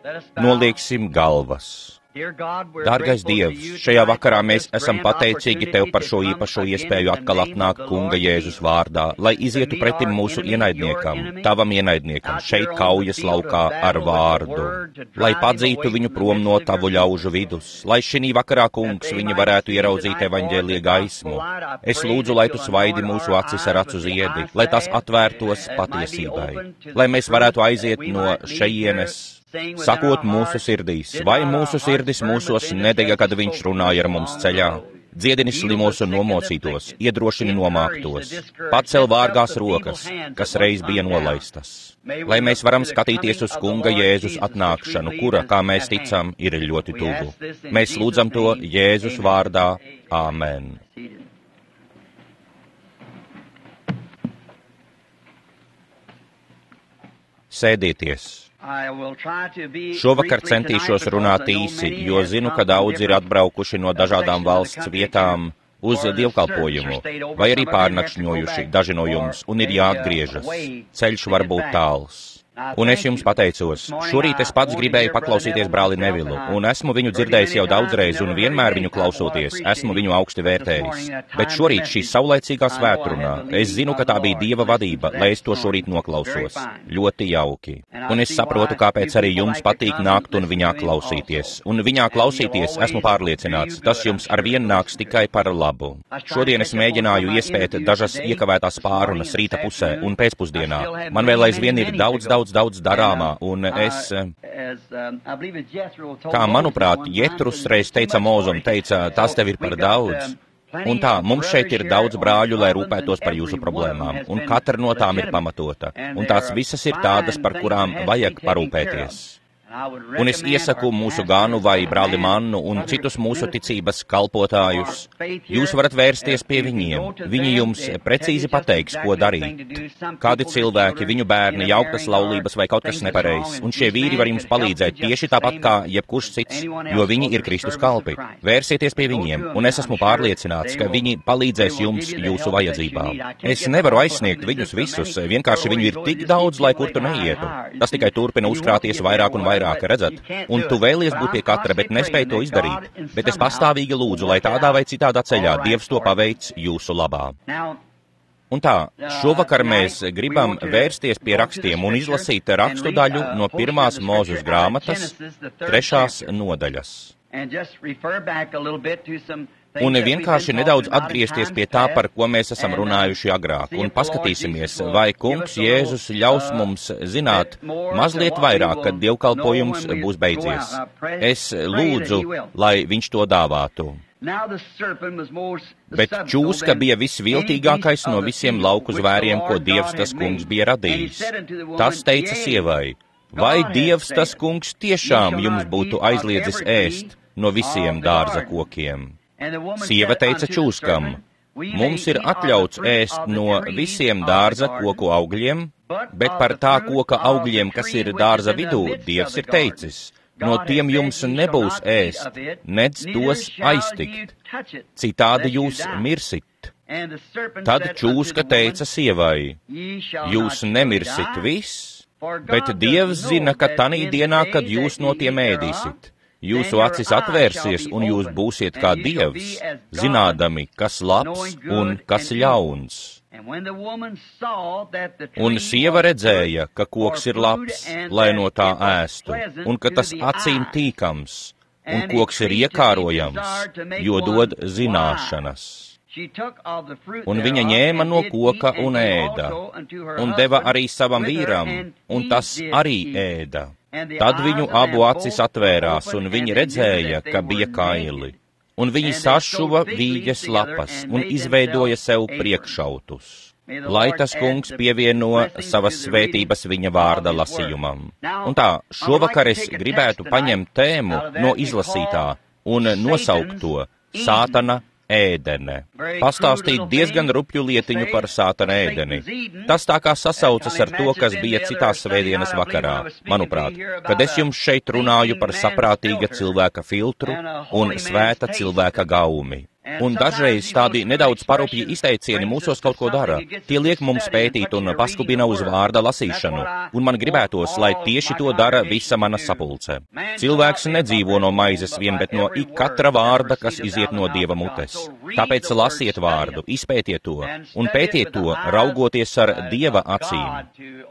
Nolieksim galvas. Dārgais Dievs, šajā vakarā mēs esam pateicīgi Tev par šo īpašo iespēju atkal atnākt Kunga Jēzus vārdā, lai izietu pretim mūsu ienaidniekam, Tavam ienaidniekam, šeit kaujas laukā ar vārdu, lai padzītu viņu prom no Tavu ļaužu vidus, lai šī vakarā, Kungs, viņi varētu ieraudzīt evaņģēlija gaismu. Es lūdzu, lai Tu svaidi mūsu acis ar acu ziedi, lai tās atvērtos patiesībai, lai mēs varētu aiziet no šejienes, sakot mūsu sirdīs, vai mūsu sirdis mūsos nedega, kad viņš runāja ar mums ceļā. Dziedini slimos un nomocītos, iedrošini nomāktos, pacel vārgās rokas, kas reiz bija nolaistas. Lai mēs varam skatīties uz Kunga Jēzus atnākšanu, kura, kā mēs ticam, ir ļoti tuvu. Mēs lūdzam to Jēzus vārdā. Āmen. Sēdieties. Šovakar centīšos runāt īsi, jo zinu, ka daudzi ir atbraukuši no dažādām valsts vietām uz dievkalpojumu, vai arī pārnakšņojuši daži no jums, un ir jāatgriežas. Ceļš var būt tāls. Un es jums pateicos, šorīt es pats gribēju paklausīties brāli Nevilu, un esmu viņu dzirdējis jau daudzreiz, un vienmēr viņu klausoties, esmu viņu augsti vērtējis. Bet šorīt šī saulaicīgā svētrunā, es zinu, ka tā bija Dieva vadība, lai es to šorīt noklausos. Ļoti jauki. Un es saprotu, kāpēc arī jums patīk nākt un viņā klausīties. Un viņā klausīties, esmu pārliecināts, tas jums arvien nāks tikai par labu. Šodien es mēģināju iespēt dažas iekavētās pārunas rīta pusē un pēcpusdienā. Man vēl aizvien ir daudz darāmā, un es, kā manuprāt, Jetrus reiz teica Mozum, tas tev ir par daudz. Un tā, mums šeit ir daudz brāļu, lai rūpētos par jūsu problēmām, un katra no tām ir pamatota, un tās visas ir tādas, par kurām vajag parūpēties. Un es iesaku mūsu Ganu vai brāli Mannu un citus mūsu ticības kalpotājus. Jūs varat vērsties pie viņiem. Viņi jums precīzi pateiks, ko darīt. Kādi cilvēki, viņu bērni, jauktas laulības vai kaut kas nepareizs. Un šie vīri var jums palīdzēt tieši tāpat kā jebkurš cits, jo viņi ir Kristus kalpi. Vērsieties pie viņiem, un es esmu pārliecināts, ka viņi palīdzēs jums jūsu vajadzībām. Es nevaru aizsniegt viņus visus, vienkārši viņu ir tik daudz, lai kur tu neietu. Tas tikai turpina uzkrāties vairāk un vairāk. Redzat, un tu vēlies būt pie katra, bet nespēj to izdarīt. Bet es pastāvīgi lūdzu, lai tādā vai citādā ceļā Dievs to paveic jūsu labā. Un tā, šovakar mēs gribam vērsties pie rakstiem un izlasīt rakstu daļu no 1. Mūzes grāmatas 3. nodaļas. Un vienkārši nedaudz atgriezties pie tā, par ko mēs esam runājuši agrāk, un paskatīsimies, vai Kungs Jēzus ļaus mums zināt mazliet vairāk, kad dievkalpojums būs beidzies. Es lūdzu, lai viņš to dāvātu. Bet čūska bija visviltīgākais no visiem lauku zvēriem, ko Dievs tas kungs bija radījis. Tas teica sievai, vai Dievs tas kungs tiešām jums būtu aizliedzis ēst no visiem dārza kokiem? Sieva teica čūskam, mums ir atļauts ēst no visiem dārza koku augļiem, bet par tā koka augļiem, kas ir dārza vidū, Dievs ir teicis, no tiem jums nebūs ēst, nedz tos aiztikt, citādi jūs mirsit. Tad čūska teica sievai, jūs nemirsit viss, bet Dievs zina, ka tanī dienā, kad jūs no tiem ēdīsit, jūsu acis atvērsies, un jūs būsiet kā Dievs, zinādami, kas labs un kas ļauns. Un sieva redzēja, ka koks ir labs, lai no tā ēstu, un ka tas acīm tīkams, un koks ir iekārojams, jo dod zināšanas. Un viņa ņēma no koka un ēda, un deva arī savam vīram, un tas arī ēda. Tad viņu abu acis atvērās, un viņi redzēja, ka bija kaili. Un viņi sašuva vīģes lapas un izveidoja sev priekšautus, lai tas kungs pievieno savas svētības viņa vārda lasījumam. Un tā, šovakar es gribētu paņemt tēmu no izlasītā un nosaukt to Sātana ēdene. Pastāstīt diezgan rupju lietiņu par Sātana ēdeni. Tas tā kā sasaucas ar to, kas bija citā svētdienas vakarā, manuprāt, kad es jums šeit runāju par saprātīga cilvēka filtru un svēta cilvēka gaumi. Un dažreiz tādi nedaudz parupji izteicieni mūsos kaut ko dara. Tie liek mums pētīt un paskubina uz vārda lasīšanu, un man gribētos, lai tieši to dara visa mana sapulce. Cilvēks nedzīvo no maizes vien, bet no katra vārda, kas iziet no Dieva mutes. Tāpēc lasiet vārdu, izpētiet to, un pētiet to, raugoties ar Dieva acīm.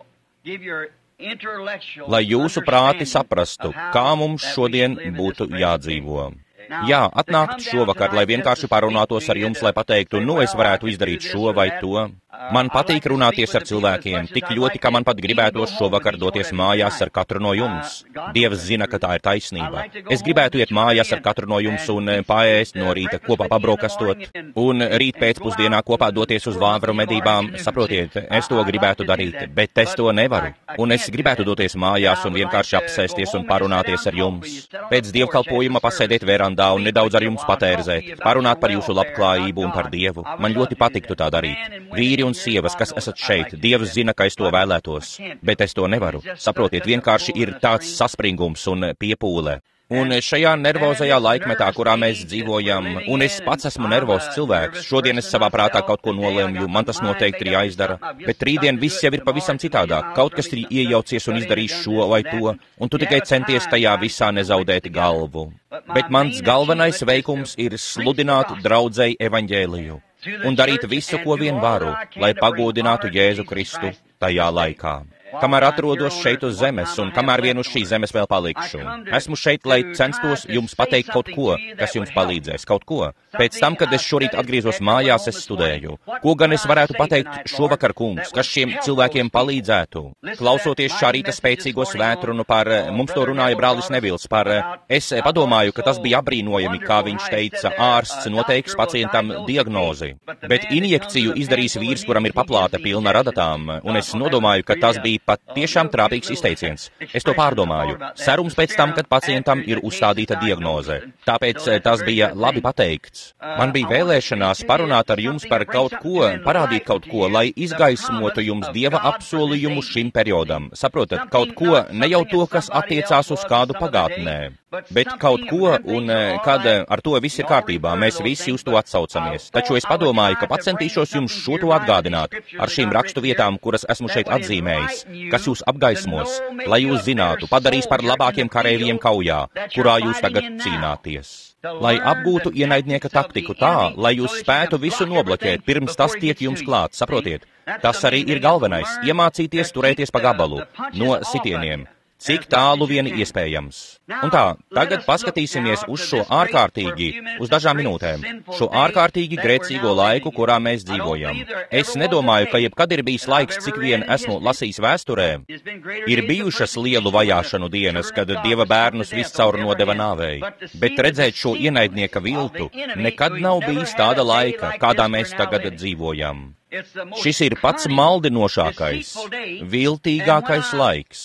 Lai jūsu prāti saprastu, kā mums šodien būtu jādzīvo. Jā, atnākt šovakar, lai vienkārši parunātos ar jums, lai pateiktu, es varētu izdarīt šo vai to. Man patīk runāties ar cilvēkiem, tik ļoti, ka man pat gribētos šovakar doties mājās ar katru no jums. Dievs zina, ka tā ir taisnība. Es gribētu iet mājās ar katru no jums un paēst no rīta kopā pabrokastot, un rīt pēcpusdienā kopā doties uz vāveru medībām. Saprotiet, es to gribētu darīt, bet es to nevaru. Un es gribētu doties mājās un vienkārši apsēsties un parunāties ar jums. Pēc dievkalpojuma pasēdēt verandā un nedaudz ar jums patērzēt, parunāt par jūsu labklājību un par Dievu. Man ļoti patiktu tā darīt. Vīri un sievas, kas esat šeit, Dievs zina, ka es to vēlētos, bet es to nevaru. Saprotiet, vienkārši ir tāds saspringums un piepūle. Un šajā nervozajā laikmetā, kurā mēs dzīvojam, un es pats esmu nervozs cilvēks, šodien es savā prātā kaut ko nolēmju, man tas noteikti ir jāizdara, bet rītdien viss jau ir pavisam citādāk, kaut kas ir iejaucies un izdarījis šo vai to, un tu tikai centies tajā visā nezaudēt galvu. Bet mans galvenais veikums ir sludināt draudzei evaņģēliju un darīt visu, ko vien varu, lai pagodinātu Jēzu Kristu tajā laikā. Kamēr atrodos šeit uz zemes un kamēr vien uz šīs zemes vēl palikšu. Esmu šeit, lai censtos jums pateikt kaut ko, kas jums palīdzēs, kaut ko. Pēc tam, kad es šorīt atgriezos mājās, es studēju. Ko gan es varētu pateikt šovakar, kungs, kas šiem cilvēkiem palīdzētu? Klausoties šā rīta spēcīgo svētrunu par, mums to runāja brālis Nevils, es padomāju, ka tas bija apbrīnojami, kā viņš teica, ārsts noteiks pacientam diagnozi. Bet injekciju izdarīs vīrs, kuram ir paplāte pilna radatām, un es nodomāju, ka tas bija pat tiešām trāpīgs izteiciens. Es to pārdomāju. Serums pēc tam, kad pacientam ir uzstādīta diagnoze. Tāpēc tas bija labi pateikts. Man bija vēlēšanās parunāt ar jums par kaut ko, parādīt kaut ko, lai izgaismotu jums Dieva apsolījumu šim periodam. Saprotat, kaut ko, ne jau to, kas attiecās uz kādu pagātnē, bet kaut ko, un kad ar to viss ir kārtībā, mēs visi uz to atsaucamies. Taču es padomāju, ka pacentīšos jums šo to atgādināt ar šīm rakstu vietām, kuras esmu šeit atzīmējis, kas jūs apgaismos, lai jūs zinātu, padarīs par labākiem kareiviem kaujā, kurā jūs tagad cīnāties. Lai apgūtu ienaidnieka taktiku tā, lai jūs spētu visu nobloķēt, pirms tas tiek jums klāt, saprotiet? Tas arī ir galvenais - iemācīties turēties pa gabalu no sitieniem. Cik tālu vien iespējams. Un tā, tagad paskatīsimies uz šo ārkārtīgi, uz dažām minūtēm, šo ārkārtīgi grēcīgo laiku, kurā mēs dzīvojam. Es nedomāju, ka jebkad ir bijis laiks, cik vien esmu lasījis vēsturē. Ir bijušas lielu vajāšanu dienas, kad Dieva bērnus viscaur nodeva nāvei, bet redzēt šo ienaidnieka viltu nekad nav bijis tāda laika, kādā mēs tagad dzīvojam. Šis ir pats maldinošākais, viltīgākais laiks.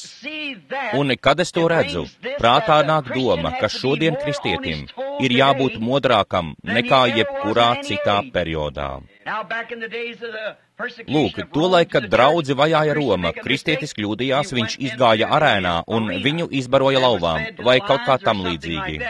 Un, kad es to redzu, prātā nāk doma, ka šodien kristietim ir jābūt modrākam nekā jebkurā citā periodā. Lūk, tolaik, kad draudzi vajāja Roma, kristietis kļūdījās, viņš izgāja arēnā un viņu izbaroja lauvām, vai kaut kā tam līdzīgi.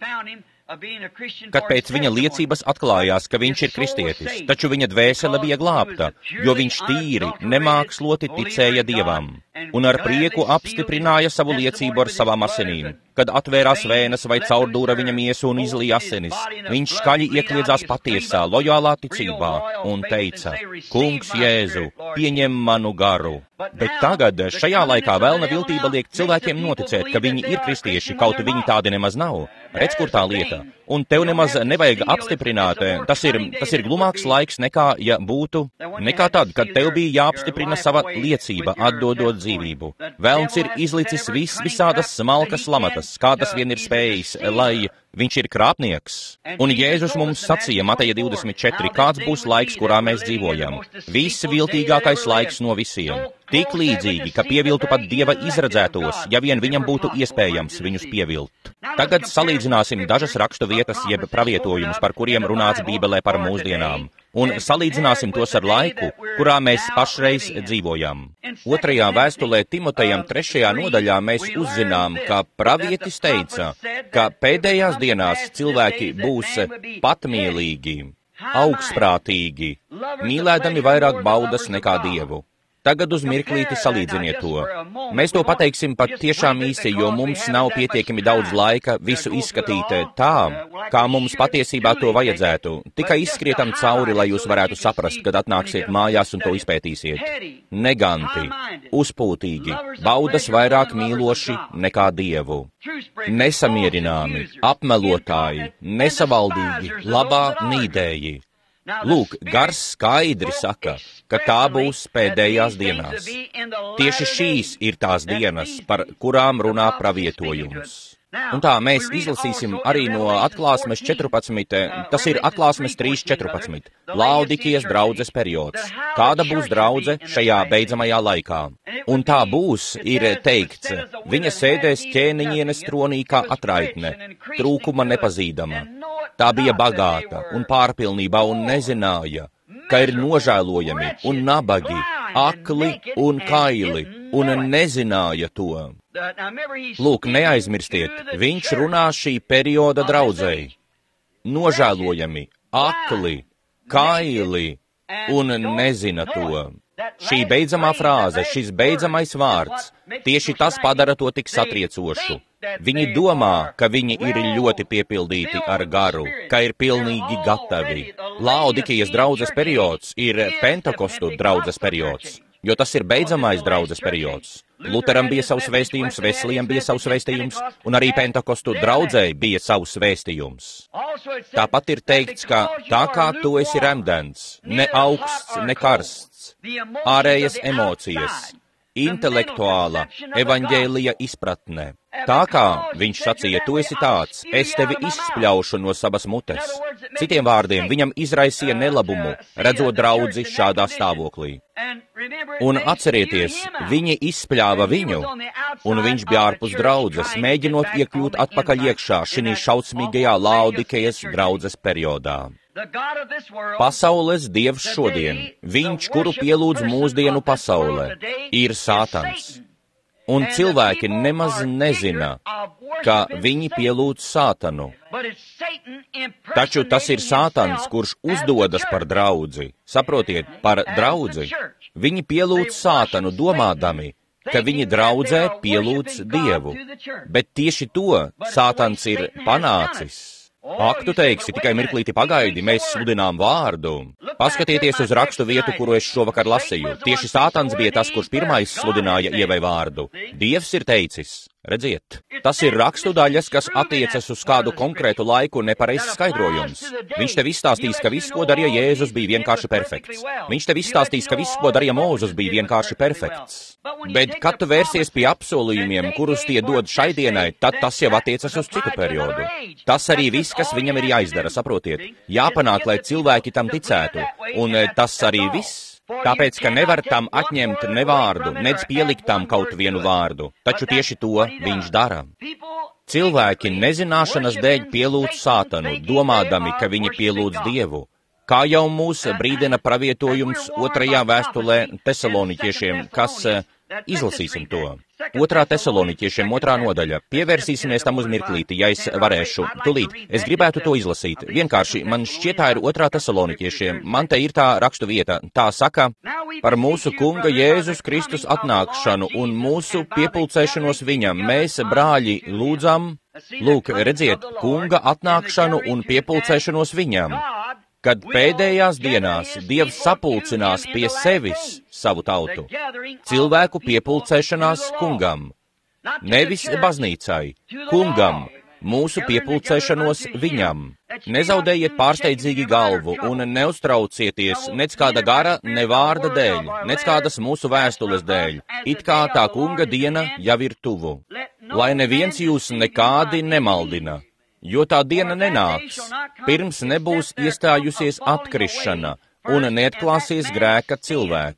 Kad pēc viņa liecības atklājās, ka viņš ir kristietis, taču viņa dvēsele bija glābta, jo viņš tīri, nemāksloti ticēja Dievam, un ar prieku apstiprināja savu liecību ar savām asinīm. Kad atvērās vēnas vai caurdūra viņa miesu un izlīja asinis, viņš skaļi iekliedzās patiesā, lojālā ticībā un teica: Kungs Jēzu, pieņem manu garu. Bet tagad, šajā laikā, vēlna viltība liek cilvēkiem noticēt, ka viņi ir kristieši, kaut viņi tādi nemaz nav. Redz, kur tā lieta. Un tev nemaz nevajag apstiprināt, tas ir glumāks laiks nekā, ja būtu, nekā tad, kad tev bija jāapstiprina sava liecība, atdodot dzīvību. Vēlns ir izlicis visādas smalkas lamatas, kā tas vien ir spējis, lai viņš ir krāpnieks. Un Jēzus mums sacīja Mateja 24, kāds būs laiks, kurā mēs dzīvojam. Visviltīgākais laiks no visiem. Tik līdzīgi, ka pieviltu pat Dieva izredzētos, ja vien viņam būtu iespējams viņus pievilt. Tagad salīdzināsim dažas rakstu vietas jeb pravietojumus, par kuriem runāts Bībelē par mūsdienām. un salīdzināsim tos ar laiku, kurā mēs pašreiz dzīvojam. 2. vēstulē Timotejam 3. nodaļā mēs uzzinām, ka pravietis teica, ka pēdējās dienās cilvēki būs patmīlīgi, augstprātīgi, mīlēdami vairāk baudas nekā Dievu. Tagad uz mirklīti salīdziniet to. Mēs to pateiksim pat tiešām īsi, jo mums nav pietiekami daudz laika visu izskatīt tā, kā mums patiesībā to vajadzētu. Tikai izskrietam cauri, lai jūs varētu saprast, kad atnāksiet mājās un to izpētīsiet. Neganti, uzpūtīgi, baudas vairāk mīloši nekā Dievu. Nesamierināmi, apmelotāji, nesavaldīgi, labā nīdēji. Lūk, gars skaidri saka, ka tā būs pēdējās dienās. Tieši šīs ir tās dienas, par kurām runā pravietojums. Un tā mēs izlasīsim arī no Atklāsmes 14, tas ir Atklāsmes 3:14, Laodikijas draudzes periods. Kāda būs draudze šajā beidzamajā laikā? Un tā būs, ir teikts, viņa sēdēs ķēniņienes tronī kā atraitne, trūkuma nepazīdama. Tā bija bagāta un pārpilnībā un nezināja, ka ir nožēlojami un nabagi, akli un kaili, un nezināja to. Lūk, neaizmirstiet, viņš runā šī perioda draudzei. Nožēlojami, akli, kaili, un nezina to. Šī beidzamā frāze, šis beidzamais vārds, tieši tas padara to tik satriecošu. Viņi domā, ka viņi ir ļoti piepildīti ar garu, ka ir pilnīgi gatavi. Laodikijas draudzes periods ir Pentekostu draudzes periods, jo tas ir beidzamais draudzes periods. Luteram bija savs vēstījums, Veslijam bija savs vēstījums, un arī Pentekostu draudzei bija savs vēstījums. Tāpat ir teikts, ka tā kā tu esi remdens, ne augsts, ne karsts, ārējas emocijas, intelektuāla evaņģēlija izpratne. Tā kā viņš sacīja, tu esi tāds, es tevi izspļaušu no savas mutes. Citiem vārdiem, viņam izraisīja nelabumu, redzot draudzi šādā stāvoklī. Un atcerieties, viņi izspļāva viņu, un viņš bija ārpus draudzes, mēģinot iekļūt atpakaļ iekšā šī šausmīgajā Laodikejas draudzes periodā. Pasaules dievs šodien, viņš, kuru pielūdz mūsdienu pasaulē, ir Sātans. Un cilvēki nemaz nezina, ka viņi pielūdz Sātanu. Taču tas ir Sātans, kurš uzdodas par draudzi. Saprotiet, par draudzi. Viņi pielūdz Sātanu, domādami, ka viņi draudzē pielūdz Dievu. Bet tieši to Sātans ir panācis. Ak, tu teiksi, tikai mirklīti pagaidi, mēs sludinām vārdu. Paskatieties uz rakstu vietu, kuru es šovakar lasīju. Tieši Sātans bija tas, kurš pirmais sludināja Ievai vārdu. Dievs ir teicis, redziet, tas ir rakstu daļas, kas attiecas uz kādu konkrētu laiku nepareizs skaidrojums. Viņš tev izstāstīs, ka viss, ko darīja Jēzus, bija vienkārši perfekts. Viņš tev izstāstīs, ka viss, ko darīja Mūzes, bija vienkārši perfekts. Bet, kad tu vērsies pie apsolījumiem, kurus tie dod šai dienai, tad tas jau attiecas uz citu periodu. Tas arī viss, kas viņam ir jāizdara, saprotiet. Jāpanāk, lai cilvēki tam ticētu. Un tas arī viss. Tāpēc, ka nevar tam atņemt ne vārdu, nedz pielikt tam kaut vienu vārdu. Taču tieši to viņš dara. Cilvēki nezināšanas dēļ pielūdz Sātanu, domādami, ka viņi pielūdz Dievu. Kā jau mūs brīdina pravietojums 2. vēstulē Tesaloniķiešiem, kas izlasīsim to. 2. Tesaloniķiešiem 2. nodaļa. Pievērsīsimies tam uz mirklīti, ja es varēšu. Tulīt, es gribētu to izlasīt. Vienkārši, man šķiet, tā ir 2. Tesaloniķiešiem. Man te ir tā rakstu vieta. Tā saka par mūsu Kunga Jēzus Kristus atnākšanu un mūsu piepulcēšanos viņam. Mēs, brāļi, lūdzam, lūk, redziet, Kunga atnākšanu un piepulcēšanos viņam. Kad pēdējās dienās Dievs sapulcinās pie sevis savu tautu, cilvēku piepulcēšanās Kungam, nevis baznīcai, Kungam, mūsu piepulcēšanos viņam. Nezaudējiet pārsteidzīgi galvu un neuztraucieties nec kāda gara, ne vārda dēļ, nec kādas mūsu vēstules dēļ, it kā tā Kunga diena jau ir tuvu. Lai neviens jūs nekādi nemaldina. Jo tā diena nenāks, pirms nebūs iestājusies atkrišana un neatklāsies grēka cilvēks.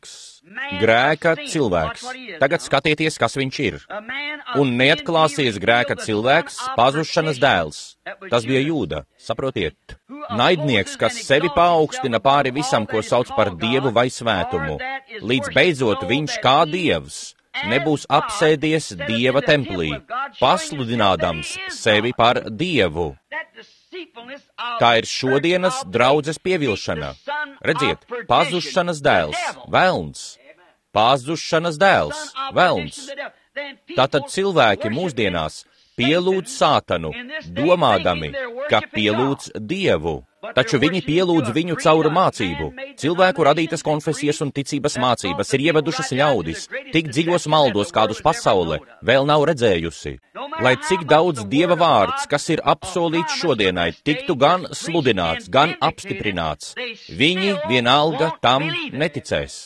Grēka cilvēks. Tagad skatieties, kas viņš ir. Un neatklāsies grēka cilvēks, pazušanas dēls. Tas bija Jūda, saprotiet? Naidnieks, kas sevi paaugstina pāri visam, ko sauc par dievu vai svētumu. Līdz beidzot viņš kā dievs nebūs apsēdies dieva templī, pasludinādams sevi par dievu. Tā ir šodienas draudzes pievilšana. Redziet, pazušanas dēls, velns. Pazušanas dēls, velns. Tātad cilvēki mūsdienās pielūdz sātanu, domādami, ka pielūdz dievu. Taču viņi pielūdz viņu caur mācību. Cilvēku radītas konfesijas un ticības mācības ir ievedušas ļaudis, tik dziļos maldos, kādus pasaule vēl nav redzējusi. Lai cik daudz dieva vārds, kas ir apsolīts šodienai, tiktu gan sludināts, gan apstiprināts, viņi vienalga tam neticēs.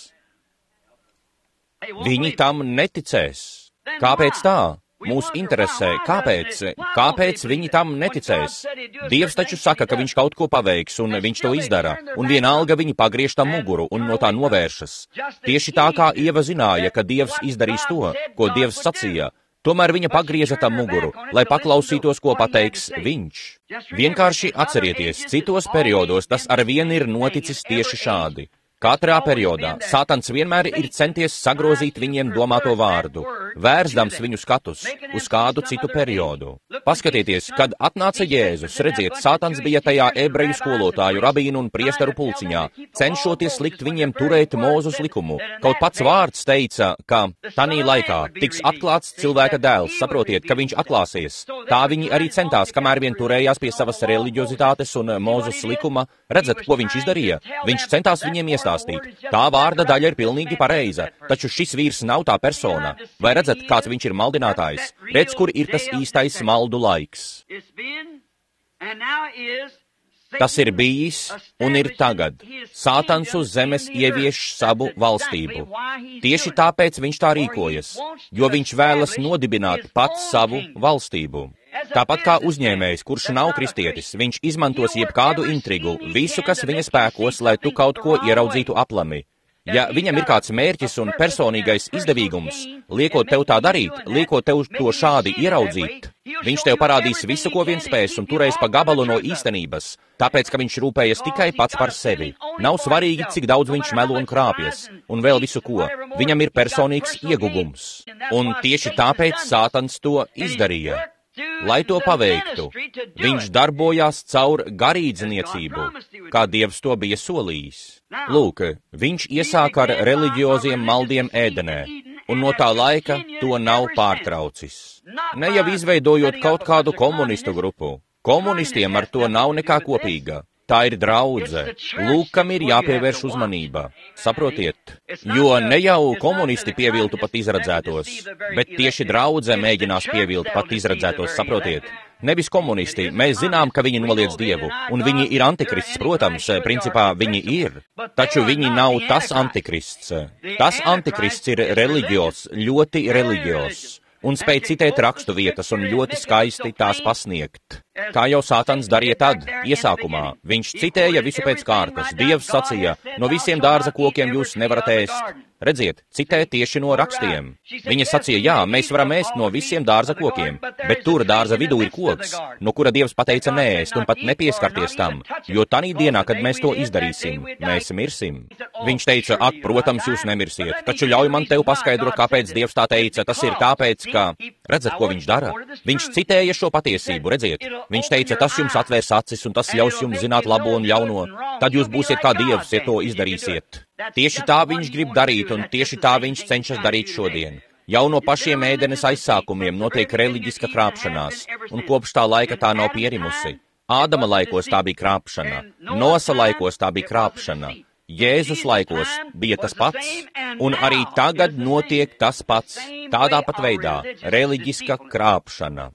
Viņi tam neticēs. Kāpēc tā? Mūs interesē, kāpēc viņi tam neticēs? Dievs taču saka, ka viņš kaut ko paveiks, un viņš to izdara, un vienalga viņi pagriež tam muguru un no tā novēršas. Tieši tā kā Ieva zināja, ka Dievs izdarīs to, ko Dievs sacīja, tomēr viņa pagrieza tam muguru, lai paklausītos, ko pateiks viņš. Vienkārši atcerieties, citos periodos tas arvien ir noticis tieši šādi. Katrā periodā Sātans vienmēr ir centies sagrozīt viņiem domāto vārdu, vērsdams viņu skatus uz kādu citu periodu. Paskatieties, kad atnāca Jēzus, redziet, Sātans bija tajā ebreju skolotāju, rabīnu un priesteru pulciņā, cenšoties likt viņiem turēt Mūzes likumu. Kaut pats vārds teica, ka tanī laikā tiks atklāts cilvēka dēls, saprotiet, ka viņš atklāsies. Tā viņi arī centās, kamēr vien turējās pie savas reliģiozitātes un Mūzes likuma. Redzat, ko viņš izdarīja? Viņš centās viņiem iestāstīt. Tā vārda daļa ir pilnīgi pareiza, taču šis vīrs nav tā persona. Vai redzat, kāds viņš ir maldinātājs? Redz, kur ir tas īstais maldu laiks. Tas ir bijis un ir tagad. Sātans uz zemes ievieš savu valstību. Tieši tāpēc viņš tā rīkojas, jo viņš vēlas nodibināt pats savu valstību. Tāpat kā uzņēmējs, kurš nav kristietis, viņš izmantos jebkādu intrigu, visu, kas viņa spēkos, lai tu kaut ko ieraudzītu aplami. Ja viņam ir kāds mērķis un personīgais izdevīgums, liekot tev tā darīt, liekot tev to šādi ieraudzīt, viņš tev parādīs visu, ko vien spēs un turēs pa gabalu no īstenības, tāpēc, ka viņš rūpējas tikai pats par sevi. Nav svarīgi, cik daudz viņš melo un krāpjas, un vēl visu ko. Viņam ir personīgs ieguvums. Un tieši tāpēc Sātans to izdarīja. Lai to paveiktu, viņš darbojās caur garīdzniecību, kā Dievs to bija solījis. Lūk, viņš iesāka ar reliģioziem maldiem ēdenē, un no tā laika to nav pārtraucis. Ne jau izveidojot kaut kādu komunistu grupu. Komunistiem ar to nav nekā kopīga. Tā ir draudze. Lūk, kam ir jāpievērš uzmanība. Saprotiet, jo ne jau komunisti pieviltu pat izradzētos, bet tieši draudze mēģinās pievilt pat izradzētos, saprotiet. Nevis komunisti, mēs zinām, ka viņi noliedz Dievu, un viņi ir antikrists, protams, principā viņi ir, taču viņi nav tas antikrists. Tas antikrists ir reliģios, ļoti reliģios. Un spēj citēt rakstu vietas un ļoti skaisti tās pasniegt. Kā jau Sātans darīja tad, iesākumā, viņš citēja visu pēc kārtas. Dievs sacīja, no visiem dārza kokiem jūs nevarat ēst. Redziet, citē tieši no rakstiem. Viņa sacīja, jā, mēs varam ēst no visiem dārza kokiem, bet tur dārza vidū ir koks, no kura Dievs pateica neēst un pat nepieskarties tam, jo tanī dienā, kad mēs to izdarīsim, mēs mirsim. Viņš teica, ak, protams, jūs nemirsiet, taču ļauj man tev paskaidrot, kāpēc Dievs tā teica. Tas ir tāpēc, ka, redzat, ko viņš dara? Viņš citēja šo patiesību, redziet. Viņš teica, tas jums atvērs acis un tas ļaus jums zināt labo un ļauno. Tad jūs būsiet kā Dievs, ja to izdarīsiet. Tieši tā viņš grib darīt, un tieši tā viņš cenšas darīt šodien. Jau no pašiem ēdenes aizsākumiem notiek reliģiska krāpšanās, un kopš tā laika tā nav pierimusi. Ādama laikos tā bija krāpšana, Nosa laikos tā bija krāpšana, Jēzus laikos bija tas pats, un arī tagad notiek tas pats, tādā pat veidā, reliģiska krāpšana.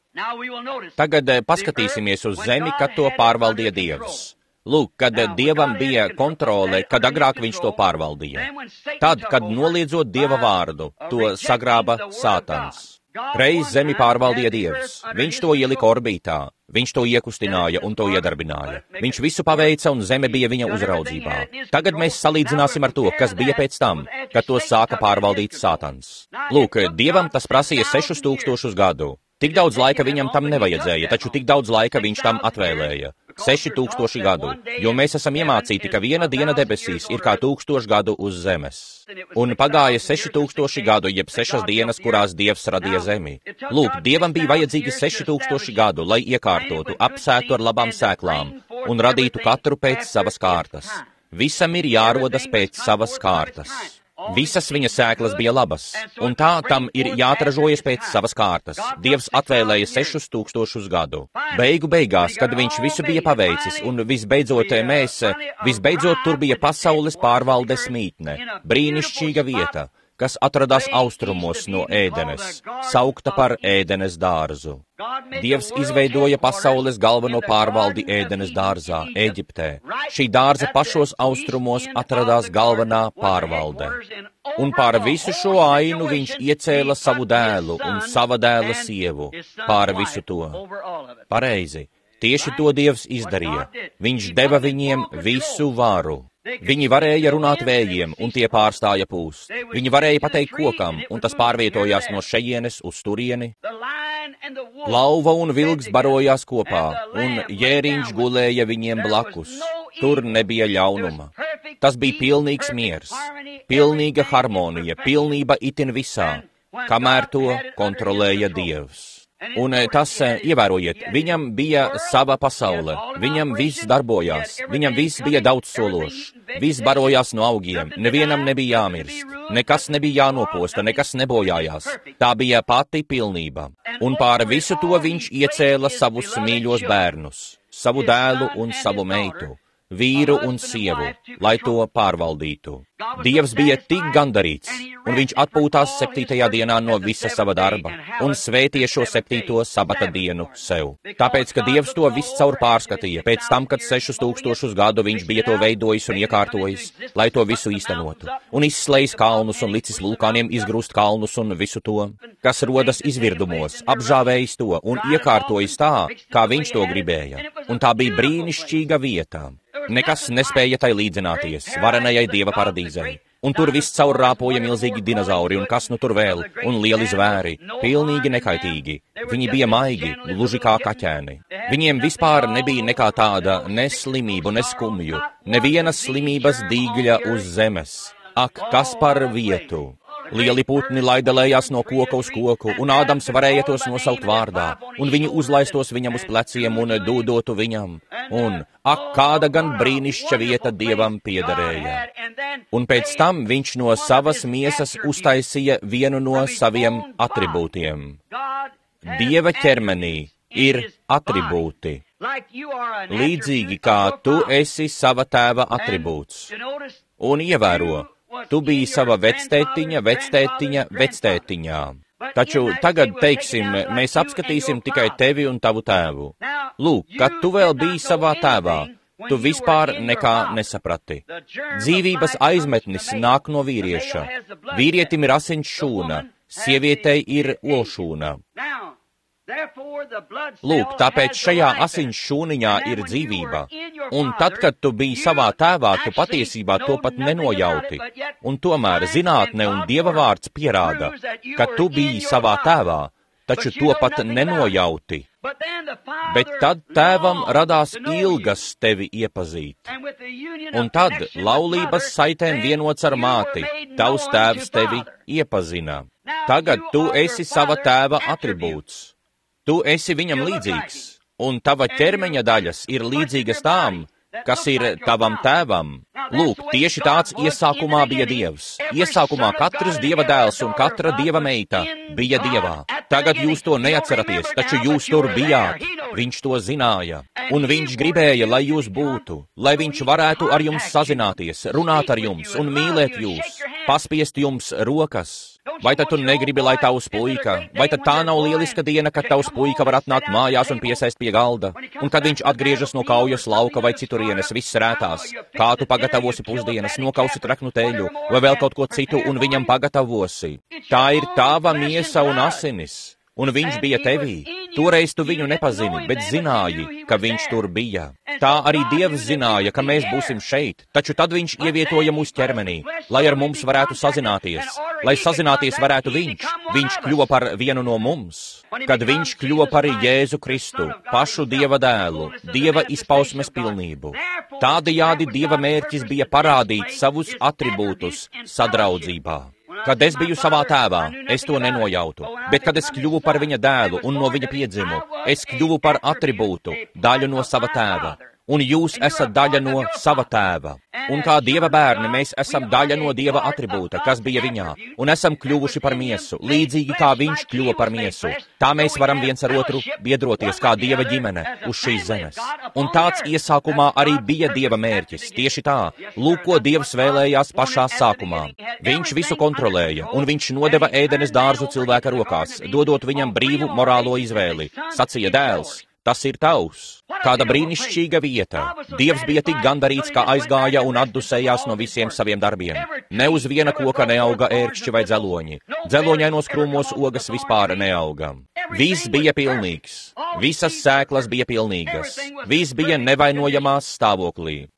Tagad paskatīsimies uz zemi, kad to pārvaldīja Dievs. Lūk, kad Dievam bija kontrole, kad agrāk viņš to pārvaldīja. Tad, kad noliedzot Dieva vārdu, to sagrāba Sātans. Reiz zemi pārvaldīja Dievs. Viņš to ielika orbītā, viņš to iekustināja un to iedarbināja. Viņš visu paveica un zeme bija viņa uzraudzībā. Tagad mēs salīdzināsim ar to, kas bija pēc tam, kad to sāka pārvaldīt Sātans. Lūk, Dievam tas prasīja 6000 gadu. Tik daudz laika viņam tam nevajadzēja, taču tik daudz laika viņš tam atvēlēja. 6000 gadu, jo mēs esam iemācīti, ka viena diena debesīs ir kā 1000 gadu uz zemes. Un pagāja 6000 gadu, jeb 6 dienas, kurās Dievs radīja zemi. Lūk, Dievam bija vajadzīgi 6000 gadu, lai iekārtotu, apsētu ar labām sēklām un radītu katru pēc savas kārtas. Visam ir jārodas pēc savas kārtas. Visas viņa sēklas bija labas, un tā tam ir jāatražojas pēc savas kārtas. Dievs atvēlēja 6000 gadu. Beigu beigās, kad viņš visu bija paveicis, un visbeidzot tur bija pasaules pārvaldes mītne, brīnišķīga vieta, kas atradās austrumos no Ēdenes, saukta par Ēdenes dārzu. Dievs izveidoja pasaules galveno pārvaldi Ēdenes dārzā, Ēģiptē. Šī dārza pašos austrumos atradās galvenā pārvalde. Un pār visu šo ainu viņš iecēla savu dēlu un sava dēla sievu pār visu to. Pareizi, tieši to Dievs izdarīja. Viņš deva viņiem visu varu. Viņi varēja runāt vējiem, un tie pārstāja pūst. Viņi varēja pateikt kokam, un tas pārvietojās no šejienes uz turieni. Lauva un vilks barojās kopā, un jēriņš gulēja viņiem blakus. Tur nebija ļaunuma. Tas bija pilnīgs miers, pilnīga harmonija, pilnība itin visā, kamēr to kontrolēja Dievs. Un tas, ievērojiet, viņam bija sava pasaule, viņam viss darbojās, viņam viss bija daudz sološs, viss barojās no augiem, nevienam nebija jāmirst, nekas nebija jānoposta, nekas nebojājās. Tā bija pati pilnība. Un pār visu to viņš iecēla savus mīļos bērnus, savu dēlu un savu meitu, vīru un sievu, lai to pārvaldītu. Dievs bija tik gandarīts, un viņš atpūtās 7. dienā no visa sava darba, un svētīja šo 7. sabata dienu sev. Tāpēc, ka Dievs to viscaur pārskatīja, pēc tam, kad 6000 gadu viņš bija to veidojis un iekārtojis, lai to visu īstenotu, un izslējis kalnus un licis vulkāniem izgrūst kalnus un visu to, kas rodas izvirdumos, apžāvējis to un iekārtojis tā, kā viņš to gribēja. Un tā bija brīnišķīga vieta. Nekas nespēja tai līdzināties varenajai Dieva paradīzei. Un tur viss caur rāpoja milzīgi dinozauri, un kas nu tur vēl, un lieli zvēri, pilnīgi nekaitīgi. Viņi bija maigi, gluži kā kaķēni. Viņiem vispār nebija nekā tāda, ne slimību, ne skumju, nevienas slimības dīgļa uz zemes. Ak, kas par vietu! Lieli putni laidelējās no koka uz koku, un Ādams varēja tos nosaukt vārdā, un viņi uzlaistos viņam uz pleciem un dūdotu viņam. Un, ak, kāda gan brīnišķa vieta Dievam piederēja. Un pēc tam viņš no savas miesas uztaisīja vienu no saviem atribūtiem. Dieva ķermenī ir atribūti, līdzīgi kā tu esi sava tēva atribūts. Un ievēro, tu biji sava vectētiņa, vectētiņā. Taču tagad, teiksim, mēs apskatīsim tikai tevi un tavu tēvu. Lūk, kad tu vēl biji savā tēvā, tu vispār nekā nesaprati. Dzīvības aizmetnis nāk no vīrieša. Vīrietim ir asins šūna, sievietei ir olšūna. Lūk, tāpēc šajā asins šūniņā ir dzīvība. Un tad, kad tu biji savā tēvā, tu patiesībā to pat nenojauti. Un tomēr zinātne un Dieva vārds pierāda, ka tu biji savā tēvā, taču to pat nenojauti. Bet tad tēvam radās ilgas tevi iepazīt. Un tad laulības saitēm vienots ar māti, tavs tēvs tevi iepazina. Tagad tu esi sava tēva atribūts. Tu esi viņam līdzīgs, un tava ķermeņa daļas ir līdzīgas tām, kas ir tavam tēvam. Lūk, tieši tāds iesākumā bija Dievs. Iesākumā katrs Dieva dēls un katra Dieva meita bija Dievā. Tagad jūs to neatceraties, taču jūs tur bijāt. Viņš to zināja, un viņš gribēja, lai jūs būtu, lai viņš varētu ar jums sazināties, runāt ar jums un mīlēt jūs. paspiest jums rokas. Vai tad tu negribi, lai tavs puika? Vai tad tā nav lieliska diena, kad tavs puika var atnākt mājās un piesēst pie galda? Un kad viņš atgriežas no kaujas lauka vai citurienes, viss rētās, kā tu pagatavosi pusdienas, nokausi traknu teļu vai vēl kaut ko citu un viņam pagatavosi? Tā ir tava miesa un asinis. Un viņš bija tevī. Toreiz tu viņu nepazini, bet zināji, ka viņš tur bija. Tā arī Dievs zināja, ka mēs būsim šeit, taču tad viņš ievietoja mūsu ķermenī, lai ar mums varētu sazināties. Lai sazināties varētu viņš kļuva par vienu no mums. Kad viņš kļuva par Jēzu Kristu, pašu Dieva dēlu, Dieva izpausmes pilnību. Tādējādi Dieva mērķis bija parādīt savus atribūtus sadraudzībā. Kad es biju savā tēvā, es to nenojautu, bet kad es kļuvu par viņa dēlu un no viņa piedzimu, es kļuvu par atribūtu, daļu no sava tēva. Un jūs esat daļa no sava tēva. Un kā Dieva bērni, mēs esam daļa no Dieva atribūta, kas bija viņā, un esam kļuvuši par miesu, līdzīgi kā viņš kļuva par miesu. Tā mēs varam viens ar otru biedroties kā Dieva ģimene uz šīs zemes. Un tāds iesākumā arī bija Dieva mērķis, tieši tā, lūk, ko Dievs vēlējās pašā sākumā. Viņš visu kontrolēja, un viņš nodeva ēdenes dārzu cilvēka rokās, dodot viņam brīvu morālo izvēli. Sacīja dēls. Tas ir tavs. Kāda brīnišķīga vieta. Dievs bija tik gandarīts, ka aizgāja un atdusējās no visiem saviem darbiem. Ne uz viena koka neauga ērkšķi vai dzeloņi. Dzeloņainos krūmos ogas vispār neauga. Viss bija pilnīgs. Visas sēklas bija pilnīgas. Viss bija nevainojamās stāvoklī.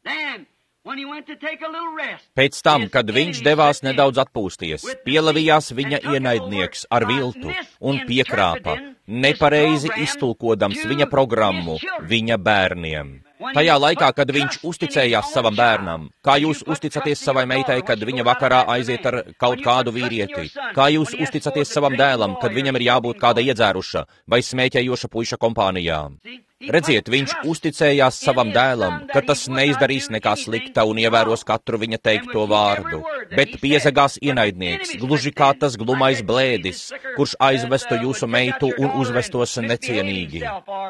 Pēc tam, kad viņš devās nedaudz atpūsties, pielavījās viņa ienaidnieks ar viltu un piekrāpa, nepareizi iztulkodams viņa programmu viņa bērniem. Tajā laikā, kad viņš uzticējās savam bērnam, kā jūs uzticaties savai meitai, kad viņa vakarā aiziet ar kaut kādu vīrieti, kā jūs uzticaties savam dēlam, kad viņam ir jābūt kāda iedzēruša vai smēķējoša puiša kompānijā. Redziet, viņš uzticējās savam dēlam, ka tas neizdarīs nekā slikta un ievēros katru viņa teikto vārdu, bet piezagās ienaidnieks, gluži kā tas glumais blēdis, kurš aizvestu jūsu meitu un uzvestos necienīgi.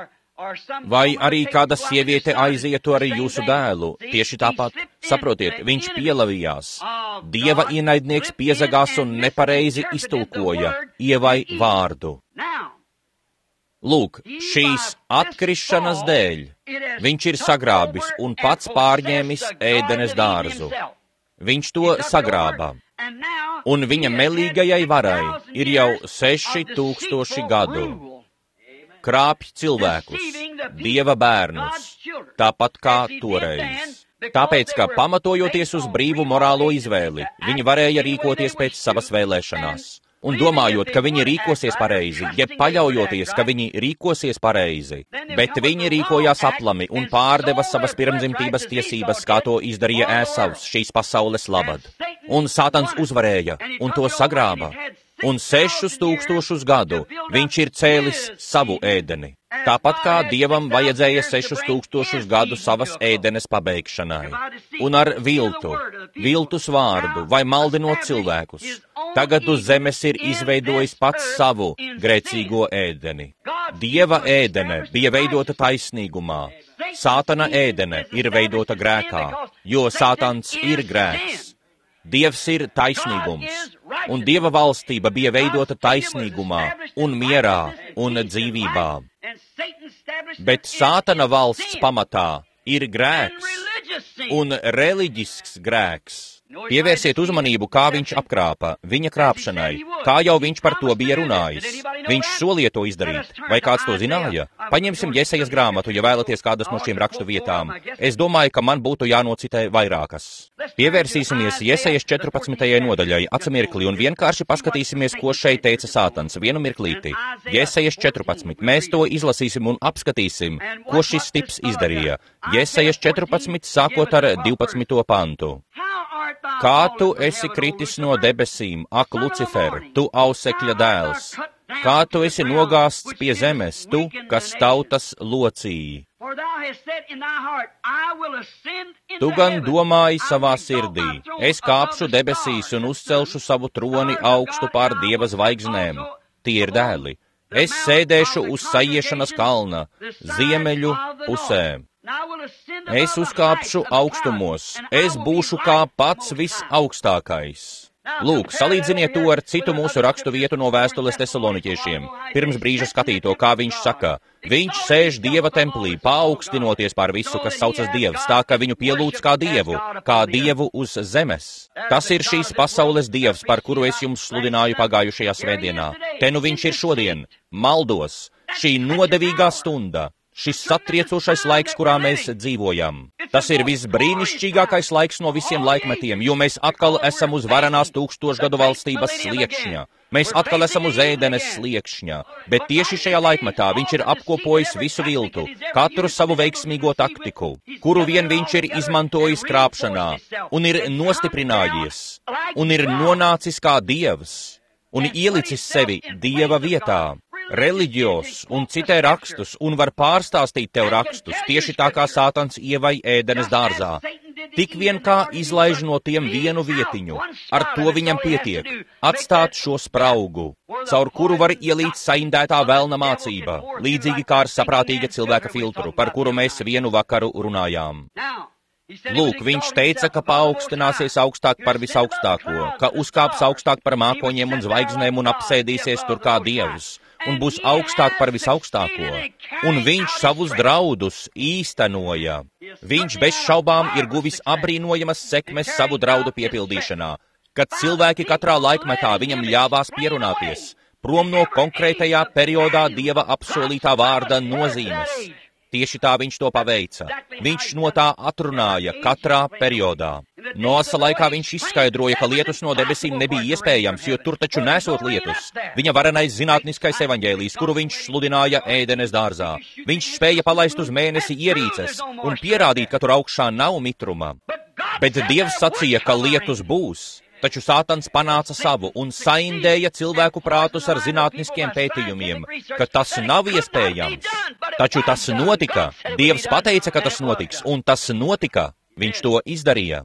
Vai arī kāda sieviete aizietu ar jūsu dēlu, tieši tāpat, saprotiet, viņš pielavījās. Dieva ienaidnieks piezagās un nepareizi iztulkoja Ievai vārdu. Lūk, šīs atkrišanas dēļ viņš ir sagrābis un pats pārņēmis ēdenes dārzu. Viņš to sagrāba. Un viņa melīgajai varai ir jau 6000 gadu. Krāpj cilvēkus, Dieva bērnus, tāpat kā toreiz. Tāpēc, ka pamatojoties uz brīvu morālo izvēli, viņi varēja rīkoties pēc savas vēlēšanās. Un domājot, ka viņi rīkosies pareizi, jeb paļaujoties, ka viņi rīkosies pareizi, bet viņi rīkojās aplami un pārdeva savas pirmdzimtības tiesības, kā to izdarīja Ēsavs šīs pasaules labad. Un Sātans uzvarēja un to sagrāba. Un 6000 gadu viņš ir cēlis savu ēdeni. Tāpat kā Dievam vajadzēja 6000 gadu savas ēdenes pabeigšanai. Un ar viltus vārdu vai maldinot cilvēkus, tagad uz zemes ir izveidojis pats savu grēcīgo ēdeni. Dieva ēdene bija veidota taisnīgumā. Sātana ēdene ir veidota grēkā, jo Sātans ir grēks. Dievs ir taisnīgums, un Dieva valstība bija veidota taisnīgumā un mierā un dzīvībā. Bet Sātana valsts pamatā ir grēks un reliģisks grēks. Pievērsiet uzmanību, kā viņš apkrāpa, viņa krāpšanai, kā jau viņš par to bija runājis. Viņš solīja to izdarīt, vai kāds to zināja? Paņemsim Jesajas grāmatu, ja vēlaties kādas no šīm rakstu vietām. Es domāju, ka man būtu jānocitē vairākas. Pievērsīsimies Jesajas 14. nodaļai, atsamirkli, un vienkārši paskatīsimies, ko šeit teica Sātans. Vienu mirklīti. Jesajas 14. Mēs to izlasīsim un apskatīsim, ko šis tips izdarīja. Jesajas 14. sākot ar 12. pantu. Kā tu esi kritis no debesīm, ak, Lucifer, tu ausekļa dēls? Kā tu esi nogāsts pie zemes, tu, kas tautas locīji? Tu gan domāji savā sirdī, es kāpšu debesīs un uzcelšu savu troni augstu pār Dieva zvaigznēm. Tie ir dēli. Es sēdēšu uz sajiešanas kalna, ziemeļu pusē. Es uzkāpšu augstumos, es būšu kā pats visaugstākais. Lūk, salīdziniet to ar citu mūsu rakstu vietu no vēstules Tesaloniķiešiem. Pirms brīža skatīto, kā viņš saka, viņš sēž Dieva templī, paaugstinoties pār visu, kas saucas Dievs, tā ka viņu pielūdz kā Dievu uz zemes. Tas ir šīs pasaules Dievs, par kuru es jums sludināju pagājušajā svētdienā. Te nu viņš ir šodien, maldos, šī nodevīgā stunda. Šis satriecošais laiks, kurā mēs dzīvojam. Tas ir visbrīnišķīgākais laiks no visiem laikmetiem, jo mēs atkal esam uz varenās tūkstošgadu valstības sliekšņa. Mēs atkal esam uz ēdenes sliekšņa, bet tieši šajā laikmetā viņš ir apkopojis visu viltu, katru savu veiksmīgo taktiku, kuru vien viņš ir izmantojis krāpšanā, un ir nostiprinājies, un ir nonācis kā Dievs, un ielicis sevi Dieva vietā. Reliģijos un citē rakstus un var pārstāstīt tev rakstus, tieši tā kā Sātans Ievai ēdenes dārzā. Tik vien kā izlaiž no tiem vienu vietiņu, ar to viņam pietiek, atstāt šo spraugu, caur kuru var ielīt saindētā velna mācība, līdzīgi kā ar saprātīga cilvēka filtru, par kuru mēs vienu vakaru runājām. Lūk, viņš teica, ka paaugstināsies augstāk par visaugstāko, ka uzkāps augstāk par mākoņiem un zvaigznēm un apsēdīsies tur kā Dievs, un būs augstāk par visaugstāko, un viņš savus draudus īstenoja. Viņš bez šaubām ir guvis abrīnojamas sekmes savu draudu piepildīšanā, kad cilvēki katrā laikmetā viņam ļāvās pierunāties, prom no konkrētajā periodā Dieva apsolītā vārda nozīmes. Tieši tā viņš to paveica. Viņš no tā atrunāja katrā periodā. Noasa laikā viņš izskaidroja, ka lietus no debesīm nebija iespējams, jo tur taču nesot lietus. Viņa varenais zinātniskais evaņģēlijs, kuru viņš sludināja ēdenes dārzā. Viņš spēja palaist uz mēnesi ierīces un pierādīt, ka tur augšā nav mitruma. Bet Dievs sacīja, ka lietus būs. Taču Sātans panāca savu un saindēja cilvēku prātus ar zinātniskiem pētījumiem, ka tas nav iespējams. Taču tas notika. Dievs pateica, ka tas notiks, un tas notika. Viņš to izdarīja.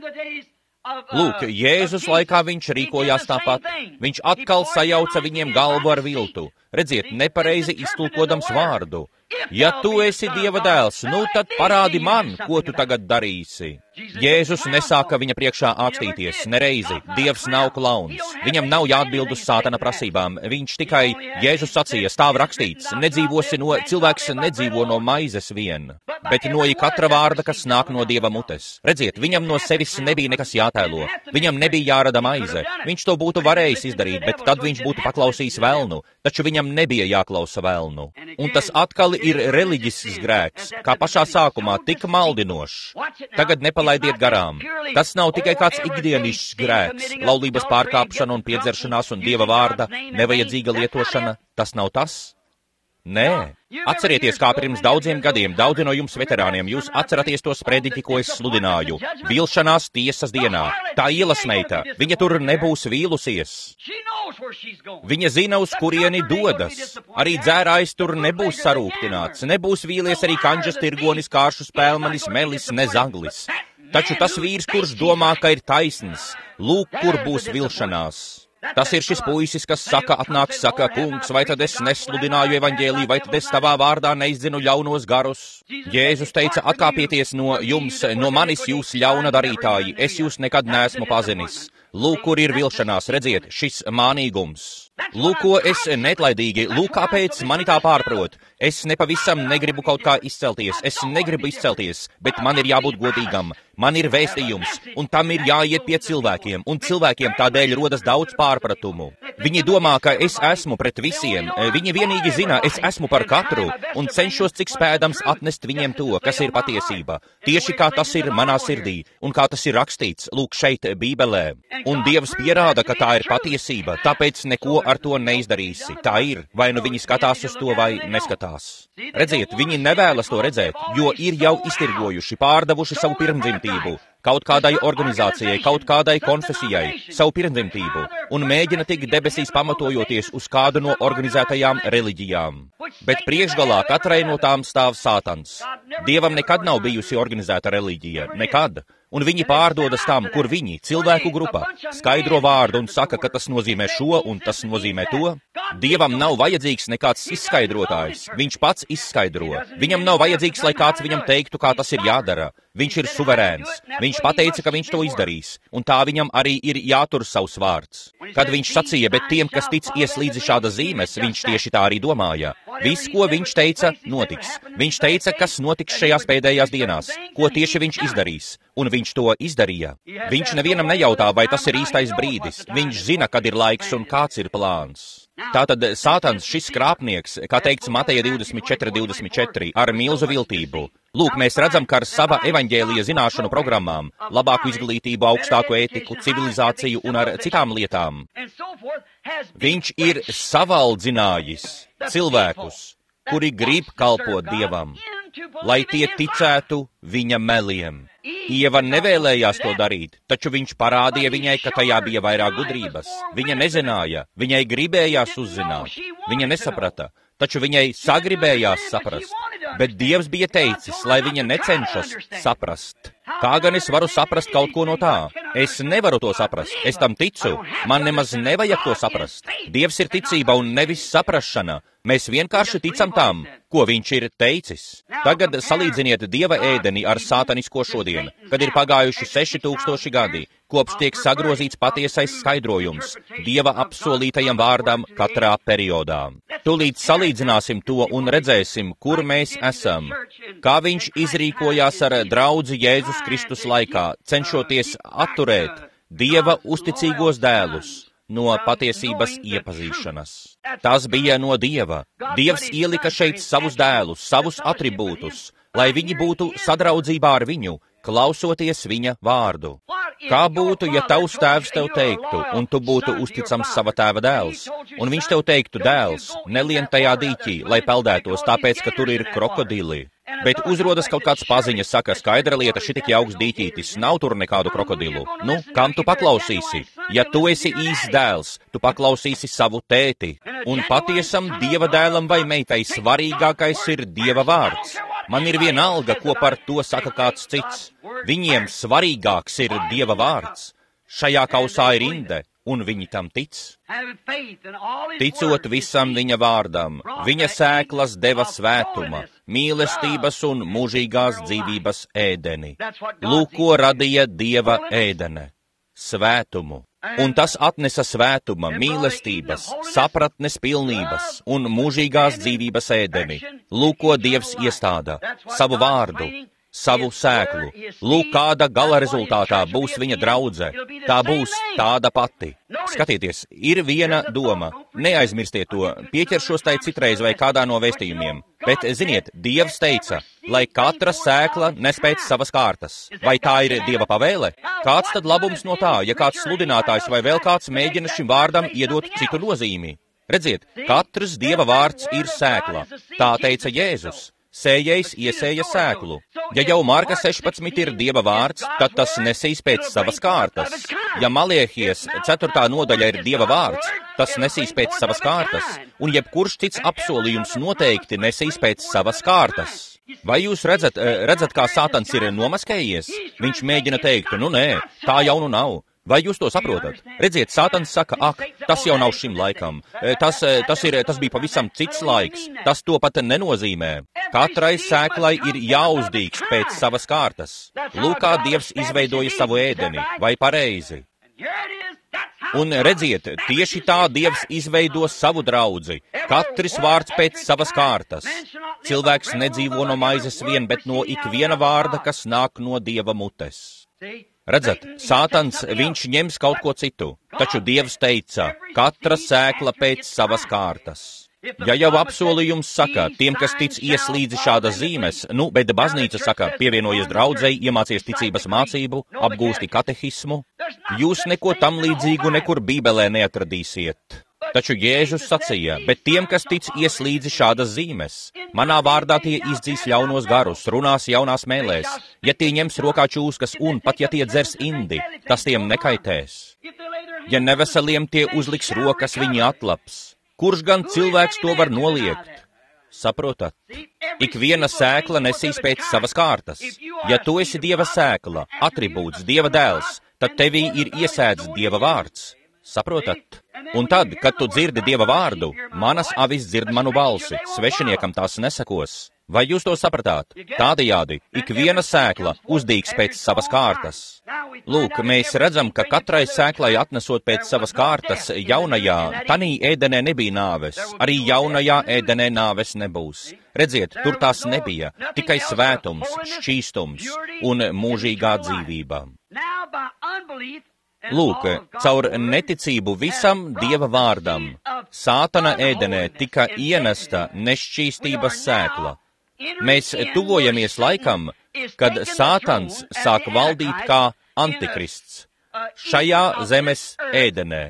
Lūk, Jēzus laikā viņš rīkojās tāpat. Viņš atkal sajauca viņiem galvu ar viltu. Redziet, nepareizi iztulkodams vārdu. Ja tu esi Dieva dēls, nu tad parādi man, ko tu tagad darīsi. Jēzus nesāka viņa priekšā ākstīties, nereizi. Dievs nav klauns. Viņam nav jāatbild uz Sātana prasībām. Viņš tikai, Jēzus sacīja, stāv rakstīts, cilvēks nedzīvo no maizes vien, bet no katra vārda, kas nāk no Dieva mutes. Redziet, viņam no sevis nebija nekas jātēlo. Viņam nebija jārada maize. Viņš to būtu varējis izdarīt, bet tad viņš būtu paklausījis velnu, taču viņam nebija jāklausa velnu. Un tas atkal ir reliģisks grēks, kā pašā sākumā tik maldinošs. Tagad nepalaidiet garām. Tas nav tikai kāds ikdienišķs grēks, laulības pārkāpšana un piedzeršanās un Dieva vārda nevajadzīga lietošana. Tas nav tas? Nē. Atcerieties, kā pirms daudziem gadiem, daudzi no jums veterāniem, jūs atceraties to sprediķi, ko es sludināju. Vilšanās tiesas dienā. Tā ielasmeita, viņa tur nebūs vīlusies. Viņa zina, uz kurieni dodas. Arī dzērājs tur nebūs sarūktināts. Nebūs vīlies arī kanģas tirgonis, kāršu spēlmanis, melis, ne zaglis. Taču tas vīrs, kurš domā, ka ir taisns, lūk, kur būs vilšanās. Tas ir šis puisis, kas atnāks, saka, kungs, vai tad es nesludināju evaņģēliju, vai tad es tavā vārdā neizdzinu ļaunos garus? Jēzus teica, atkāpieties no jums, no manis jūs ļauna darītāji, es jūs nekad neesmu pazinis. Lūk, kur ir vilšanās, redziet, šis mānīgums. Lūk, ko es netlaidīgi, lūk, kāpēc mani tā pārprot. Es nepavisam negribu kaut kā izcelties, es negribu izcelties, bet man ir jābūt godīgam. Man ir vēstījums, un tam ir jāiet pie cilvēkiem, un cilvēkiem tādēļ rodas daudz pārpratumu. Viņi domā, ka es esmu pret visiem, viņi vienīgi zina, es esmu par katru, un cenšos cik spēdams atnest viņiem to, kas ir patiesība. Tieši kā tas ir manā sirdī, un kā tas ir rakstīts, lūk, šeit Bībelē. Un Dievs pierāda, ka tā ir patiesība, tāpēc neko ar to neizdarīsi. Tā ir, vai nu viņi skatās uz to, vai neskatās. Redziet, viņi nevēlas to redzēt, jo ir jau iztirgojuši, pārdevuši savu pirmdzimtību, kaut kādai organizācijai, kaut kādai konfesijai, savu pirmdzimtību, un mēģina tikt debesīs pamatojoties uz kādu no organizētajām reliģijām. Bet priekšgalā katrai no tām stāv Sātans. Dievam nekad nav bijusi organizēta reliģija, nekad. Un viņi pārdodas tam, kur viņi, cilvēku grupa, skaidro vārdu un saka, ka tas nozīmē šo un tas nozīmē to. Dievam nav vajadzīgs nekāds izskaidrotājs. Viņš pats izskaidro. Viņam nav vajadzīgs, lai kāds viņam teiktu, kā tas ir jādara. Viņš ir suverēns. Viņš pateica, ka viņš to izdarīs. Un tā viņam arī ir jātur savs vārds. Kad viņš sacīja, bet tiem, kas tic ies līdzi šādas zīmes, viņš tieši tā arī domāja. Viss, ko viņš teica, notiks. Viņš teica, kas notiks šajās pēdējās dienās, ko tieši viņš izdarīs. Un viņš to izdarīja. Viņš nevienam nejautā, vai tas ir īstais brīdis. Viņš zina, kad ir laiks un kāds ir plāns. Tātad Sātans, šis krāpnieks, kā teikts Mateja 24:24, ar milzu viltību. Lūk, mēs redzam, ka ar sava evaņģēlija zināšanu programmām, labāku izglītību, augstāku ētiku, civilizāciju un ar citām lietām, viņš ir savaldzinājis cilvēkus, kuri grib kalpot Dievam, lai tie ticētu viņa meliem. Ieva nevēlējās to darīt, taču viņš parādīja viņai, ka tajā bija vairāk gudrības. Viņa nezināja, viņai gribējās uzzināt, viņa nesaprata, taču viņai sagribējās saprast. Bet Dievs bija teicis, lai viņa necenšas saprast. Kā gan es varu saprast kaut ko no tā? Es nevaru to saprast, es tam ticu, man nemaz nevajag to saprast. Dievs ir ticība un nevis saprašana. Mēs vienkārši ticam tam, ko viņš ir teicis. Tagad salīdziniet Dieva ēdeni ar sātanisko šodien, kad ir pagājuši 6000 gadi, kopš tiek sagrozīts patiesais skaidrojums Dieva apsolītajam vārdam katrā periodā. Tūlīt salīdzināsim to un redzēsim, kur mēs esam. Kā viņš izrīkojās ar draudzi Jēzus Kristus laikā, cenšoties atturēt Dieva uzticīgos dēlus no patiesības iepazīšanas. Tas bija no Dieva. Dievs ielika šeit savus dēlus, savus atribūtus, lai viņi būtu sadraudzībā ar viņu, klausoties viņa vārdu. Kā būtu, ja tavs tēvs tev teiktu, un tu būtu uzticams sava tēva dēls, un viņš tev teiktu, dēls, nelien tajā dīķī, lai peldētos, tāpēc, ka tur ir krokodili. Bet uzrodas kaut kāds paziņas, saka, skaidra lieta, šitik jauks dīķītis, nav tur nekādu krokodilu. Nu, kam tu paklausīsi? Ja tu esi īsts dēls, tu paklausīsi savu tēti. Un patiesam Dieva dēlam vai meitai svarīgākais ir Dieva vārds. Man ir vienalga, ko par to saka kāds cits. Viņiem svarīgāks ir Dieva vārds. Šajā kausā ir inde, un viņi tam tic. Ticot visam viņa vārdam, viņa sēklas deva svētuma, mīlestības un mūžīgās dzīvības ēdeni. Lūk, ko radīja Dieva ēdene - svētumu. Un tas atnesa svētuma, mīlestības, sapratnes pilnības un mūžīgās dzīvības ēdeni. Lūk, ko Dievs iestāda - savu vārdu, savu sēklu. Lūk, kāda gala rezultātā būs viņa draudze. Tā būs tāda pati. Skatieties, ir viena doma. Neaizmirstiet to, pieķeršos tai citreiz vai kādā no vēstījumiem. Bet, ziniet, Dievs teica, lai katra sēkla nes pēc savas kārtas. Vai tā ir Dieva pavēle? Kāds tad labums no tā, ja kāds sludinātājs vai vēl kāds mēģina šim vārdam iedot citu nozīmi? Redziet, katrs Dieva vārds ir sēkla. Tā teica Jēzus. Sējējs iesēja sēklu. Ja jau Marka 16 ir Dieva vārds, tad tas nesīs pēc savas kārtas. Ja Maliehies 4. nodaļa ir Dieva vārds, tas nesīs pēc savas kārtas. Un jebkurš cits apsolījums noteikti nesīs pēc savas kārtas. Vai jūs redzat, kā Sātans ir nomaskējies? Viņš mēģina teikt, nu nē, tā jau nu nav. Vai jūs to saprotat? Redziet, Sātans saka, ak, tas jau nav šim laikam. Tas bija pavisam cits laiks. Tas to pat nenozīmē. Katrai sēklai ir jāuzdīkst pēc savas kārtas. Lūk, kā Dievs izveidoja savu ēdeni, vai pareizi? Un redziet, tieši tā Dievs izveido savu draudzi. Katrs vārds pēc savas kārtas. Cilvēks nedzīvo no maizes vien, bet no ikviena vārda, kas nāk no Dieva mutes. Redzat, Sātans, viņš ņems kaut ko citu, taču Dievs teica, katra sēkla pēc savas kārtas. Ja jau apsolījums saka, tiem, kas tic ies līdzi šādas zīmes, bet baznīca saka, pievienojies draudzei, iemācies ticības mācību, apgūsti katehismu, jūs neko tam līdzīgu nekur Bībelē neatradīsiet. Taču Jēzus sacīja, bet tiem, kas tic ies līdzi šādas zīmes, manā vārdā tie izdzīs ļaunos garus, runās jaunās mēlēs, ja tie ņems rokā čūskas un pat ja tie dzers indi, tas tiem nekaitēs. Ja neveseliem tie uzliks rokas, viņi atlaps. Kurš gan cilvēks to var noliegt? Saprotat? Ik viena sēkla nesīs pēc savas kārtas. Ja tu esi Dieva sēkla, atribūts, Dieva dēls, tad tevī ir iesēdz Dieva vārds. Saprotat? Un tad, kad tu dzirdi Dieva vārdu, manas avis dzird manu balsi, svešiniekam tās nesakos. Vai jūs to sapratāt? Tādējādi, ik viena sēkla uzdīgs pēc savas kārtas. Lūk, mēs redzam, ka katrai sēklai atnesot pēc savas kārtas jaunajā, tanī ēdenē nebija nāves, arī jaunajā ēdenē nāves nebūs. Redziet, tur tās nebija, tikai svētums, šķīstums un mūžīgā dzīvība. Lūk, caur neticību visam Dieva vārdam, Sātana ēdenē tika ienesta nešķīstības sēkla. Mēs tuvojamies laikam, kad Sātans sāk valdīt kā antikrists šajā zemes ēdenē.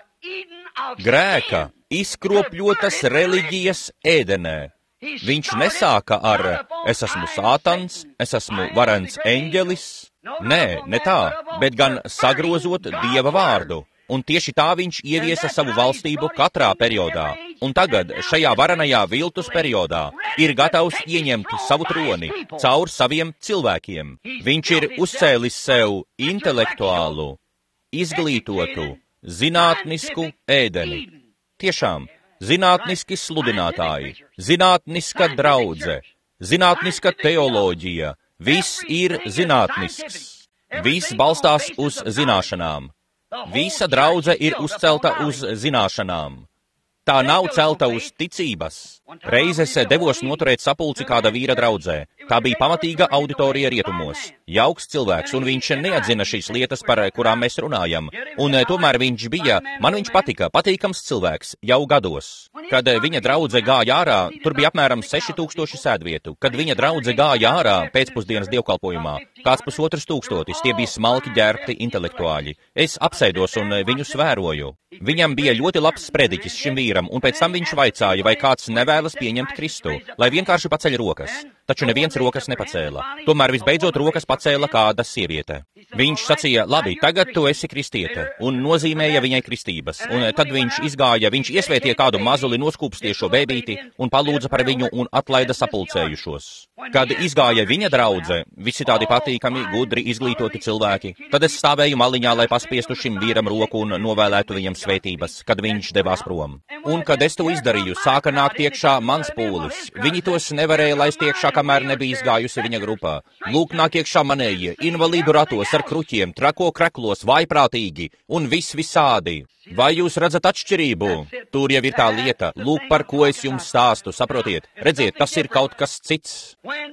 Grēka izkropļotas reliģijas ēdenē. Viņš nesāka ar es esmu Sātans, es esmu varens eņģelis. Nē, ne tā, bet gan sagrozot Dieva vārdu. Un tieši tā viņš ieviesa savu valstību katrā periodā. Un tagad, šajā varenajā viltus periodā, ir gatavs ieņemt savu troni caur saviem cilvēkiem. Viņš ir uzcēlis sev intelektuālu, izglītotu, zinātnisku ēdeni. Tiešām, zinātniski sludinātāji, zinātniska draudze, zinātniska teoloģija, viss ir zinātnisks. Viss balstās uz zināšanām. Visa draudze ir uzcelta uz zināšanām. Tā nav celta uz ticības. Reizes devos noturēt sapulci kāda vīra draudzē. Tā bija pamatīga auditorija rietumos. Jauks cilvēks, un viņš neatzina šīs lietas, par kurām mēs runājam. Un tomēr viņš bija, man viņš patika, patīkams cilvēks, jau gados. Kad viņa draudze gāja ārā, tur bija apmēram 6000 sēdvietu. Kad viņa draudze gāja ārā pēcpusdienas dievkalpojumā, kāds 1500, tie bija smalki ģērbti intelektuāļi. Es apsēdos un viņus vēroju. Viņam bija ļoti labs sprediķis šim vīram, un pēc tam viņš vaicāja, vai kāds nevēlas pieņemt Kristu, lai vienkārši paceļ rokas. Taču neviens rokas nepacēla. Tomēr visbeidzot rokas pacēla kāda sieviete. Viņš sacīja, labi, tagad tu esi kristiete, un nozīmēja viņai kristības. Un tad viņš izgāja, viņš iesvētīja kādu mazuli noskūpstiešo bēbīti un palūdza par viņu un atlaida sapulcējušos. Kad izgāja viņa draudze, visi tādi patīkami, gudri, izglītoti cilvēki, tad es stāvēju maliņā, lai paspiestu šim vīram roku un novēlētu viņam svētības, kad viņš devās prom. Un, kad es to izdarīju, sāka nākt iekšā mans pūlis. Viņi tos nevarēja laist iekšā, kamēr nebija izgājusi viņa grupā. Lūk, nāk iekšā manējie, invalīdu ratos ar kruķiem, trako kreklos, vaiprātīgi un visādi. Vai jūs redzat atšķirību? Tur jau ir tā lieta. Lūk, par ko es jums stāstu, saprotiet. Redziet, tas ir kaut kas cits.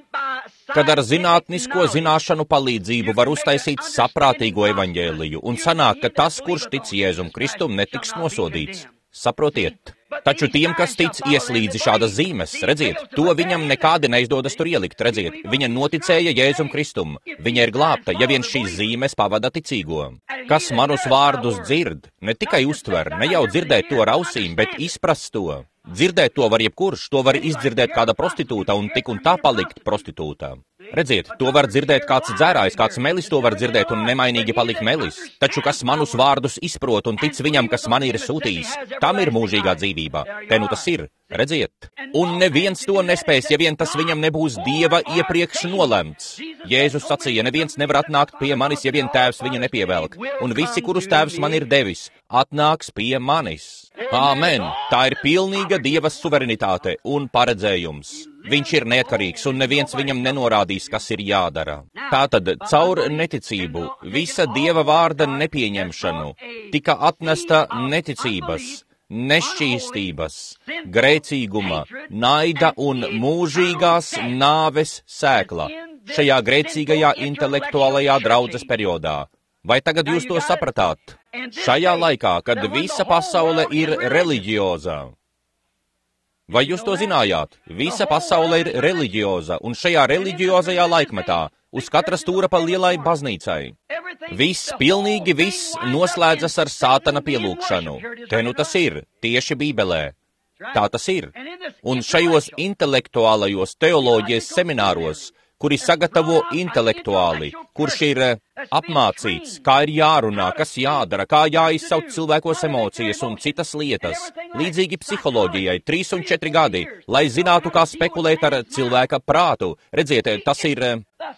Kad ar zinātnisko zināšanu palīdzību var uztaisīt saprātīgo evaņģēliju un sanāk, ka tas, kurš tic Jēzum Kristum, netiks nosodīts. Saprotiet? Taču tiem, kas tic, ieslīdzi šādas zīmes, redziet, to viņam nekādi neizdodas tur ielikt, redziet, viņa noticēja Jēzum Kristum, viņa ir glābta, ja vien šīs zīmes pavada ticīgo. Kas manus vārdus dzird, ne tikai uztver, ne jau dzirdēt to ar ausīm, bet izprast to. Dzirdēt to var jebkurš, to var izdzirdēt kāda prostitūta un tik un tā palikt prostitūtā. Redziet, to var dzirdēt kāds dzērājs, kāds melis to var dzirdēt un nemainīgi palikt melis. Taču kas manus vārdus izprot un tic viņam, kas man ir sūtījis, tam ir mūžīgā dzīvība. Te nu tas ir, redziet. Un neviens to nespēs, ja vien tas viņam nebūs Dieva iepriekš nolemts. Jēzus sacīja, neviens nevar atnākt pie manis, ja vien tēvs viņu nepievelk. Un visi, kurus tēvs man ir devis, atnāks pie manis. Āmen! Tā ir pilnīga Dieva suverenitāte un paredzējums. Viņš ir neatkarīgs, un neviens viņam nenorādīs, kas ir jādara. Tātad, caur neticību, visa Dieva vārda nepieņemšanu, tika atnesta neticības, nešķīstības, grēcīguma, naida un mūžīgās nāves sēkla šajā grēcīgajā intelektuālajā draudzes periodā. Vai tagad jūs to sapratāt? Šajā laikā, kad visa pasaule ir reliģiozā. Vai jūs to zinājāt? Visa pasaule ir reliģioza, un šajā reliģiozajā laikmetā uz katra stūra pa lielai baznīcai. Viss, pilnīgi viss noslēdzas ar Sātana pielūgšanu. Te nu tas ir, tieši Bībelē. Tā tas ir. Un šajos intelektuālajos teoloģijas semināros, kuri sagatavo intelektuāli, kurš ir apmācīts, kā ir jārunā, kas jādara, kā jāizsauc cilvēkos emocijas un citas lietas, līdzīgi psiholoģijai, 3 un 4 gadi, lai zinātu, kā spekulēt ar cilvēka prātu. Redziet, tas ir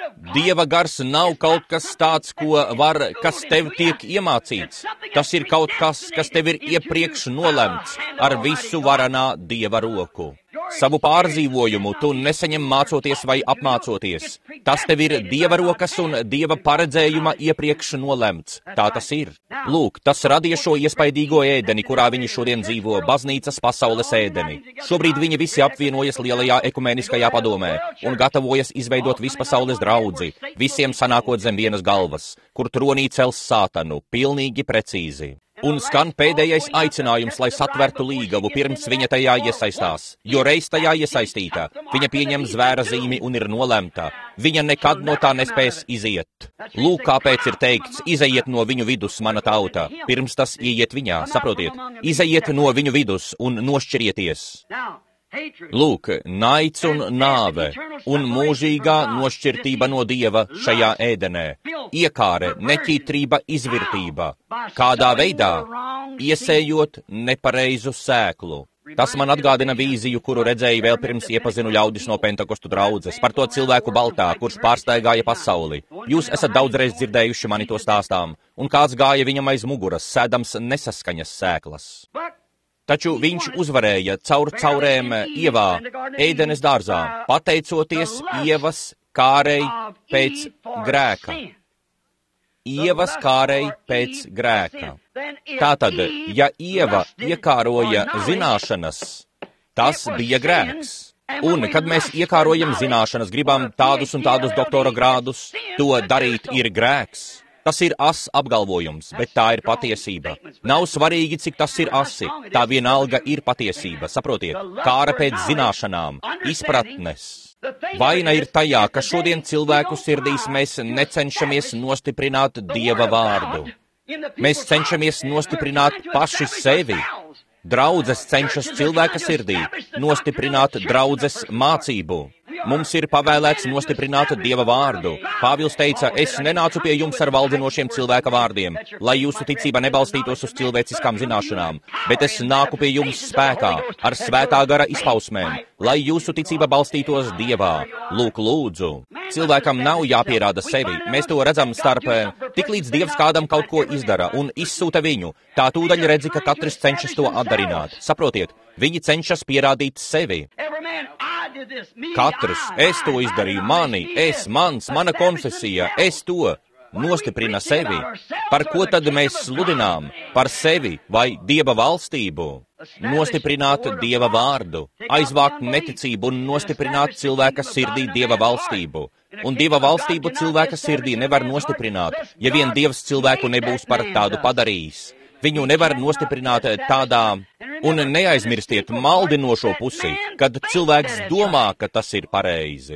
Dieva gars nav kaut kas tāds, kas tev tiek iemācīts. Tas ir kaut kas, kas tev ir iepriekš nolemts ar visu varanā Dieva roku. Savu pārdzīvojumu tu nesaņem mācoties vai apmācoties. Tas tev ir Dieva rokas un Dieva paredzējuma iepriekš nolemts. Tā tas ir. Lūk, tas radīja šo iespaidīgo ēdeni, kurā viņi šodien dzīvo, baznīcas pasaules ēdeni. Šobrīd viņi visi apvienojas lielajā ekumeniskajā padomē un gatavojas izveidot vispasaules draudzi, visiem sanākot zem vienas galvas, kur tronī cels sātanu, pilnīgi precīzi. Un skan pēdējais aicinājums, lai satvertu līgavu, pirms viņa tajā iesaistās, jo reiz tajā iesaistīta, viņa pieņem zvēra zīmi un ir nolemta. Viņa nekad no tā nespēs iziet. Lūk, kāpēc ir teikts, izejiet no viņu vidus, mana tauta, pirms tas ieiet viņā, saprotiet, izejiet no viņu vidus un nošķirieties. Lūk, naids un nāve, un mūžīgā nošķirtība no Dieva šajā ēdenē, iekāre, neķītrība, izvirtība, kādā veidā, iesējot nepareizu sēklu. Tas man atgādina vīziju, kuru redzēju vēl pirms iepazinu ļaudis no Pentakostu draudzes, par to cilvēku baltā, kurš pārstaigāja pasauli. Jūs esat daudzreiz dzirdējuši mani to stāstām, un kāds gāja viņam aiz muguras, sēdams nesaskaņas sēklas. Taču viņš uzvarēja caur caurēm Ievā, Ēdenes dārzā, pateicoties Ievas kārei pēc grēka. Ievas kārei pēc grēka. Tātad, ja Ieva iekāroja zināšanas, tas bija grēks. Un, kad mēs iekārojam zināšanas, gribam tādus un tādus doktora grādus, to darīt ir grēks. Tas ir ass apgalvojums, bet tā ir patiesība. Nav svarīgi, cik tas ir asi, tā vienalga ir patiesība, saprotiet, kāra pēc zināšanām, izpratnes. Vaina ir tajā, ka šodien cilvēku sirdīs mēs necenšamies nostiprināt Dieva vārdu. Mēs cenšamies nostiprināt paši sevi. Draudzes cenšas cilvēka sirdī nostiprināt draudzes mācību. Mums ir pavēlēts nostiprināt Dieva vārdu. Pāvils teica, es nenācu pie jums ar valdinošiem cilvēka vārdiem, lai jūsu ticība nebalstītos uz cilvēciskām zināšanām, bet es nāku pie jums spēkā, ar svētā gara izpausmēm, lai jūsu ticība balstītos Dievā. Lūk, lūdzu. Cilvēkam nav jāpierāda sevi. Mēs to redzam starp, tiklīdz Dievs kādam kaut ko izdara un izsūta viņu, tā tūdaļ redzi, ka katrs cenšas to atdarināt. Saprotiet, viņi cenšas pierādīt sevi. Katrs, es to izdarīju, mana konfesija, es to nostiprina sevi. Par ko tad mēs sludinām? Par sevi vai Dieva valstību? Nostiprināt Dieva vārdu, aizvākt neticību un nostiprināt cilvēka sirdī Dieva valstību. Un Dieva valstību cilvēka sirdī nevar nostiprināt, ja vien Dievs cilvēku nebūs par tādu padarījis. Viņu nevar nostiprināt tādā, un neaizmirstiet maldinošo pusi, kad cilvēks domā, ka tas ir pareizi.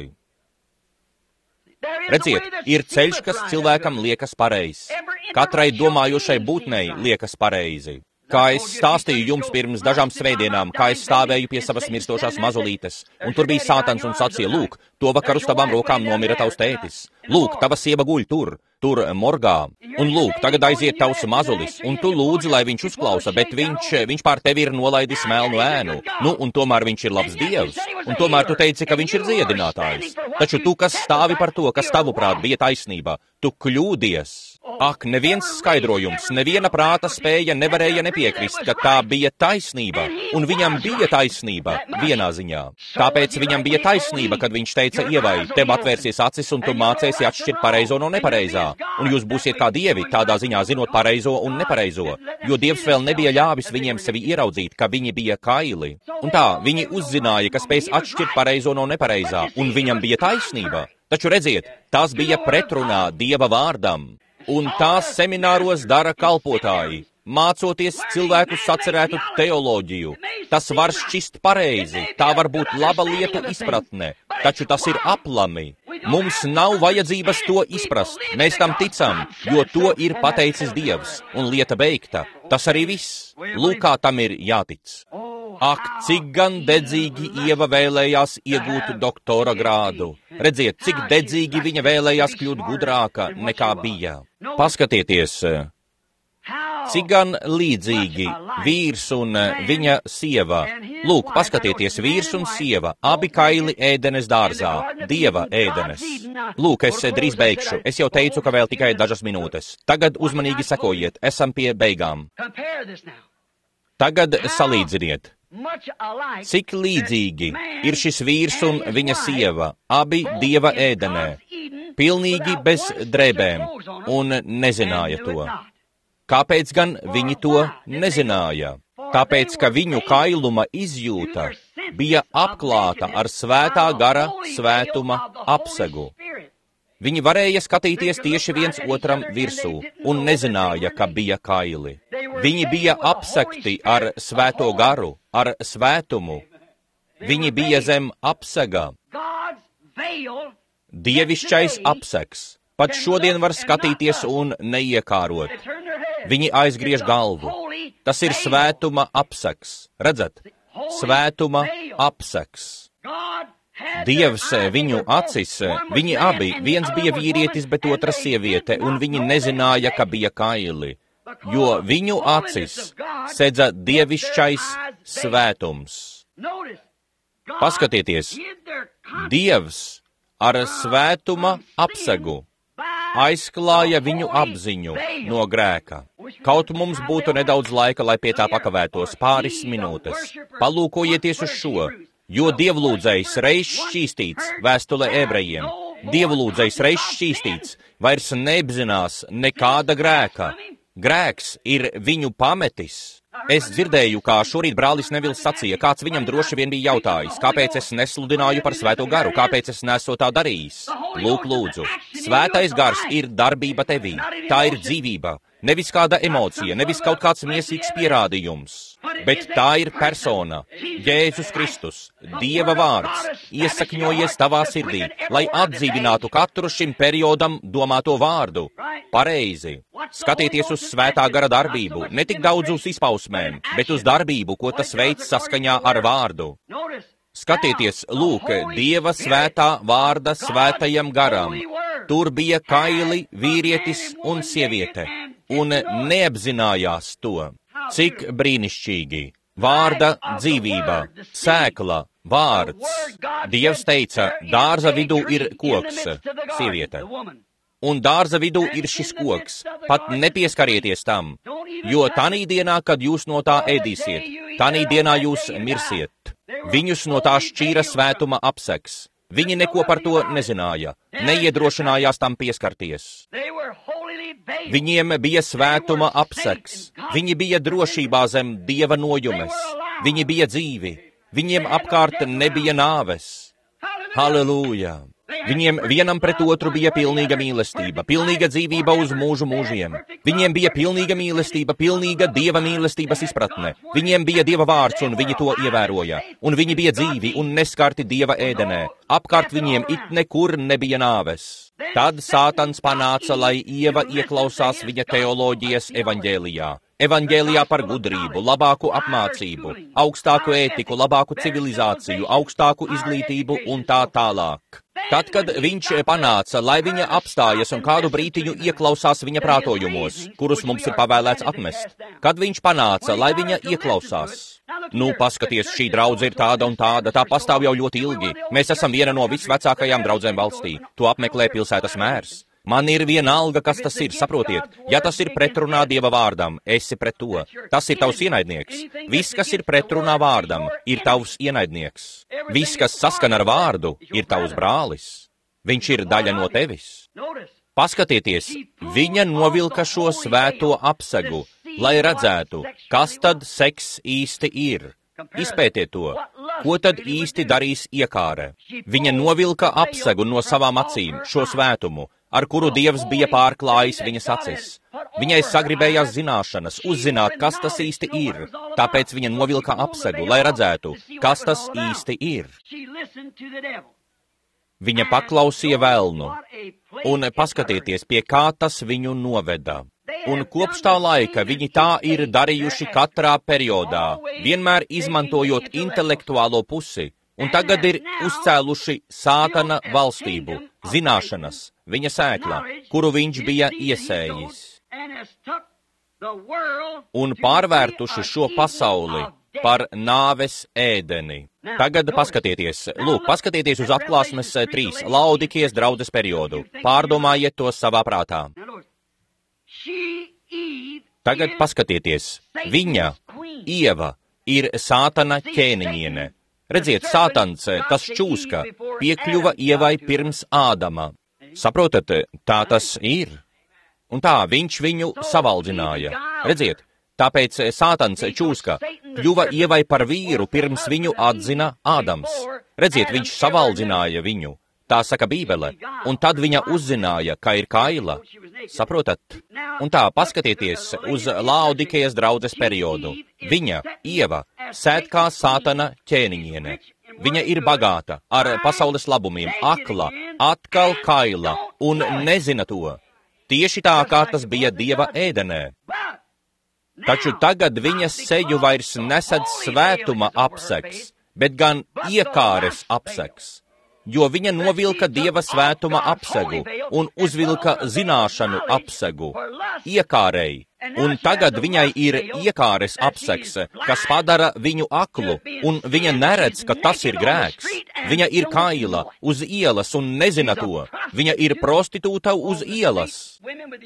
Redziet, ir ceļš, kas cilvēkam liekas pareizs. Katrai domājošai būtnei liekas pareizi. Kā es stāstīju jums pirms dažām svētdienām, kā es stāvēju pie savas mirstošās mazulītes, un tur bija sātans un sacīja, lūk, to vakaru uz tavām rokām nomira tavs tētis. Lūk, tava sieva guļ tur morgā, un lūk, tagad aiziet tavs mazulis, un tu lūdzi, lai viņš uzklausa, bet viņš pār tevi ir nolaidis melnu ēnu. Nu, un tomēr viņš ir labs Dievs, un tomēr tu teici, ka viņš ir dziedinātājs. Taču tu, kas stāvi par to, kas tavuprāt bija taisnība, tu kļūdies. Ak, neviens skaidrojums, neviena prāta spēja nevarēja nepiekrist, ka tā bija taisnība, un viņam bija taisnība vienā ziņā. Tāpēc viņam bija taisnība, kad viņš teica Ievai, tev atvērsies acis un tu mācēsi atšķirt pareizo no nepareizā, un jūs būsiet kā dievi, tādā ziņā zinot pareizo un nepareizo, jo Dievs vēl nebija ļāvis viņiem sevi ieraudzīt, ka viņi bija kaili. Un tā, viņi uzzināja, ka spēs atšķirt pareizo no nepareizā, un viņam bija taisnība. Taču redziet, tas bija pretrunā Dieva vārdam. Un tās semināros dara kalpotāji, mācoties cilvēku sacerētu teoloģiju. Tas var šķist pareizi, tā var būt laba lietu izpratne, taču tas ir aplami. Mums nav vajadzības to izprast, mēs tam ticam, jo to ir pateicis Dievs, un lieta beigta. Tas arī viss. Lūk, kā tam ir jātic. Ak, cik gan dedzīgi Ieva vēlējās iegūt doktora grādu. Redziet, cik dedzīgi viņa vēlējās kļūt gudrāka nekā bija. Paskatieties, Cik gan līdzīgi vīrs un viņa sieva. Lūk, paskatieties, vīrs un sieva, abi kaili ēdenes dārzā, Dieva ēdenes. Lūk, es drīz beigšu. Es jau teicu, ka vēl tikai dažas minūtes. Tagad uzmanīgi sekojiet, esam pie beigām. Tagad salīdziniet. Cik līdzīgi ir šis vīrs un viņa sieva, abi Dieva ēdenē, pilnīgi bez drēbēm, un nezināja to. Kāpēc gan viņi to nezināja? Tāpēc, ka viņu kailuma izjūta bija apklāta ar svētā gara svētuma apsegu. Viņi varēja skatīties tieši viens otram virsū un nezināja, ka bija kaili. Viņi bija apsegti ar svēto garu, ar svētumu. Viņi bija zem apsega. Dievišķais apsegs. Pat šodien var skatīties un neiekārot. Viņi aizgriež galvu. Tas ir svētuma apsegs. Redzat? Svētuma apsegs. Dievs viņu acis, viņi abi, viens bija vīrietis, bet otra sieviete, un viņi nezināja, ka bija kaili, jo viņu acis sedza dievišķais svētums. Paskatieties, Dievs ar svētuma apsegu aizklāja viņu apziņu no grēka. Kaut mums būtu nedaudz laika, lai pie tā pakavētos pāris minūtes. Palūkojieties uz šo. Jo dievlūdzējs reiz šķīstīts, vēstule ebrejiem, dievlūdzējs reiz šķīstīts, vairs neapzinās nekāda grēka. Grēks ir viņu pametis. Es dzirdēju, kā šorīt brālis Nevils sacīja, kāds viņam droši vien bija jautājis, kāpēc es nesludināju par svēto garu, kāpēc es neesmu tā darījis. Lūk, lūdzu, svētais gars ir darbība tevī, tā ir dzīvība. Nevis kāda emocija, nevis kaut kāds miesīgs pierādījums, bet tā ir persona, Jēzus Kristus, Dieva vārds, iesakņojies tavā sirdī, lai atdzīvinātu katru šim periodam domāto vārdu. Pareizi. Skatieties uz svētā gara darbību, ne tik daudz uz izpausmēm, bet uz darbību, ko tas veids saskaņā ar vārdu. Skatieties, lūk, Dieva svētā vārda svētajam garam. Tur bija kaili, vīrietis un sieviete. Un neapzinājās to. Cik brīnišķīgi! Vārda dzīvība, sēkla, vārds. Dievs teica, dārza vidū ir koks, sieviete. Un dārza vidū ir šis koks. Pat nepieskarieties tam, jo tanī dienā, kad jūs no tā ēdīsiet, tanī dienā jūs mirsiet. Viņus no tā šķīra svētuma apsegs. Viņi neko par to nezināja, neiedrošinājās tam pieskarties. Viņiem bija svētuma apsegs, viņi bija drošībā zem Dieva nojumes, viņi bija dzīvi, viņiem apkārt nebija nāves. Halleluja! Viņiem vienam pret otru bija pilnīga mīlestība, pilnīga dzīvība uz mūžu mūžiem. Viņiem bija pilnīga mīlestība, pilnīga Dieva mīlestības izpratne. Viņiem bija Dieva vārds, un viņi to ievēroja. Un viņi bija dzīvi un neskarti Dieva ēdenē. Apkārt viņiem it nekur nebija nāves. Tad Sātans panāca, lai Ieva ieklausās viņa teoloģijas evaņģēlijā. Evaņģēlijā par gudrību, labāku apmācību, augstāku ētiku, labāku civilizāciju, augstāku izglītību un tā tālāk. Tad, kad viņš panāca, lai viņa apstājas un kādu brītiņu ieklausās viņa prātojumos, kurus mums ir pavēlēts atmest, kad viņš panāca, lai viņa ieklausās. Nu, paskaties, šī draudze ir tāda un tāda, tā pastāv jau ļoti ilgi. Mēs esam viena no visvecākajām draudzēm valstī. To apmeklē pilsētas mērs. Man ir vienalga, kas tas ir, saprotiet. Ja tas ir pretrunā Dieva vārdam, esi pret to. Tas ir tavs ienaidnieks. Viss, kas ir pretrunā vārdam, ir tavs ienaidnieks. Viss, kas saskan ar vārdu, ir tavs brālis. Viņš ir daļa no tevis. Paskatieties, viņa novilka šo svēto apsegu, lai redzētu, kas tad seks īsti ir. Izpētiet to. Ko tad īsti darīs iekāre? Viņa novilka apsegu no savām acīm, šo svētumu, ar kuru Dievs bija pārklājis viņas acis. Viņai sagribējās zināšanas, uzzināt, kas tas īsti ir. Tāpēc viņa novilka apsegu, lai redzētu, kas tas īsti ir. Viņa paklausīja velnu, un paskatieties, pie kā tas viņu noveda. Un kopš tā laika viņi tā ir darījuši katrā periodā, vienmēr izmantojot intelektuālo pusi, un tagad ir uzcēluši Sātana valstību, zināšanas, viņa sēkla, kuru viņš bija iesējis. un pārvērtuši šo pasauli par nāves ēdeni. Tagad paskatieties, paskatieties uz Atklāsmes 3, Laodikijas draudzes periodu. Pārdomājiet to savā prātā. Tagad paskatieties, viņa, Ieva, ir Sātana ķēniņiene. Redziet, Sātans, tas čūska, piekļuva Ievai pirms Ādama. Saprotat, tā tas ir. Un tā, viņš viņu savaldzināja. Redziet, tāpēc Sātans čūska kļuva Ievai par vīru, pirms viņu atzina Ādams. Redziet, viņš savaldzināja viņu. Tā saka Bībele. Un tad viņa uzzināja, ka ir kaila. Saprotat? Un tā, paskatieties uz Laodikejas draudzes periodu. Viņa, Ieva, sēd kā Sātana ķēniņiene. Viņa ir bagāta, ar pasaules labumiem, akla, atkal kaila un nezina to. Tieši tā, kā tas bija Dieva ēdenē. Taču tagad viņas seju vairs nesedz svētuma apsegs, bet gan iekāres apsegs. Jo viņa novilka Dieva svētuma apsegu un uzvilka zināšanu apsegu, iekārēji. Un tagad viņai ir iekāres apsegs, kas padara viņu aklu, un viņa neredz, ka tas ir grēks. Viņa ir kaila uz ielas un nezina to. Viņa ir prostitūta uz ielas.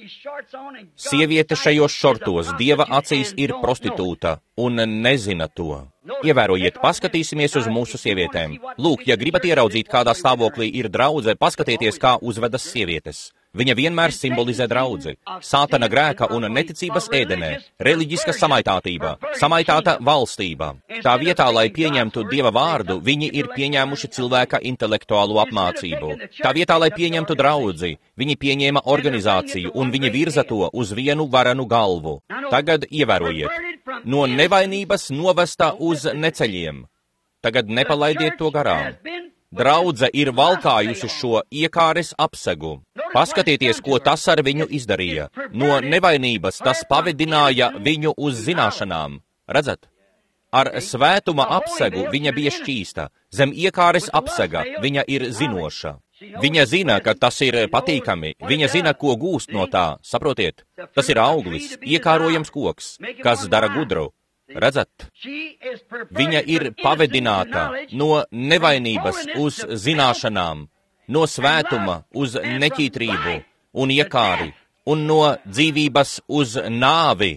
Sieviete šajos šortos Dieva acīs ir prostitūta un nezina to. Ievērojiet, paskatīsimies uz mūsu sievietēm. Lūk, ja gribat ieraudzīt, kādā stāvoklī ir draudze, paskatieties, kā uzvedas sievietes. Viņa vienmēr simbolizē draudzi. Sātana grēka un neticības ēdenē, reliģiska samaitātība, samaitāta valstība. Tā vietā, lai pieņemtu Dieva vārdu, viņi ir pieņēmuši cilvēka intelektuālo apmācību. Tā vietā, lai pieņemtu draudzi, viņi pieņēma organizāciju un viņi virza to uz vienu varenu galvu. Tagad ievērojiet, no nevainības novesta uz neceļiem. Tagad nepalaidiet to garām. Draudze ir valkājusi šo iekāres apsegu. Paskatieties, ko tas ar viņu izdarīja. No nevainības tas pavedināja viņu uz zināšanām. Redzat? Ar svētuma apsegu viņa bija šķīsta. Zem iekāres apsega viņa ir zinoša. Viņa zina, ka tas ir patīkami. Viņa zina, ko gūst no tā. Saprotiet? Tas ir auglis, iekārojams koks, kas dara gudru. Redzat? Viņa ir pavedināta no nevainības uz zināšanām, no svētuma uz neķītrību un iekāri, un no dzīvības uz nāvi.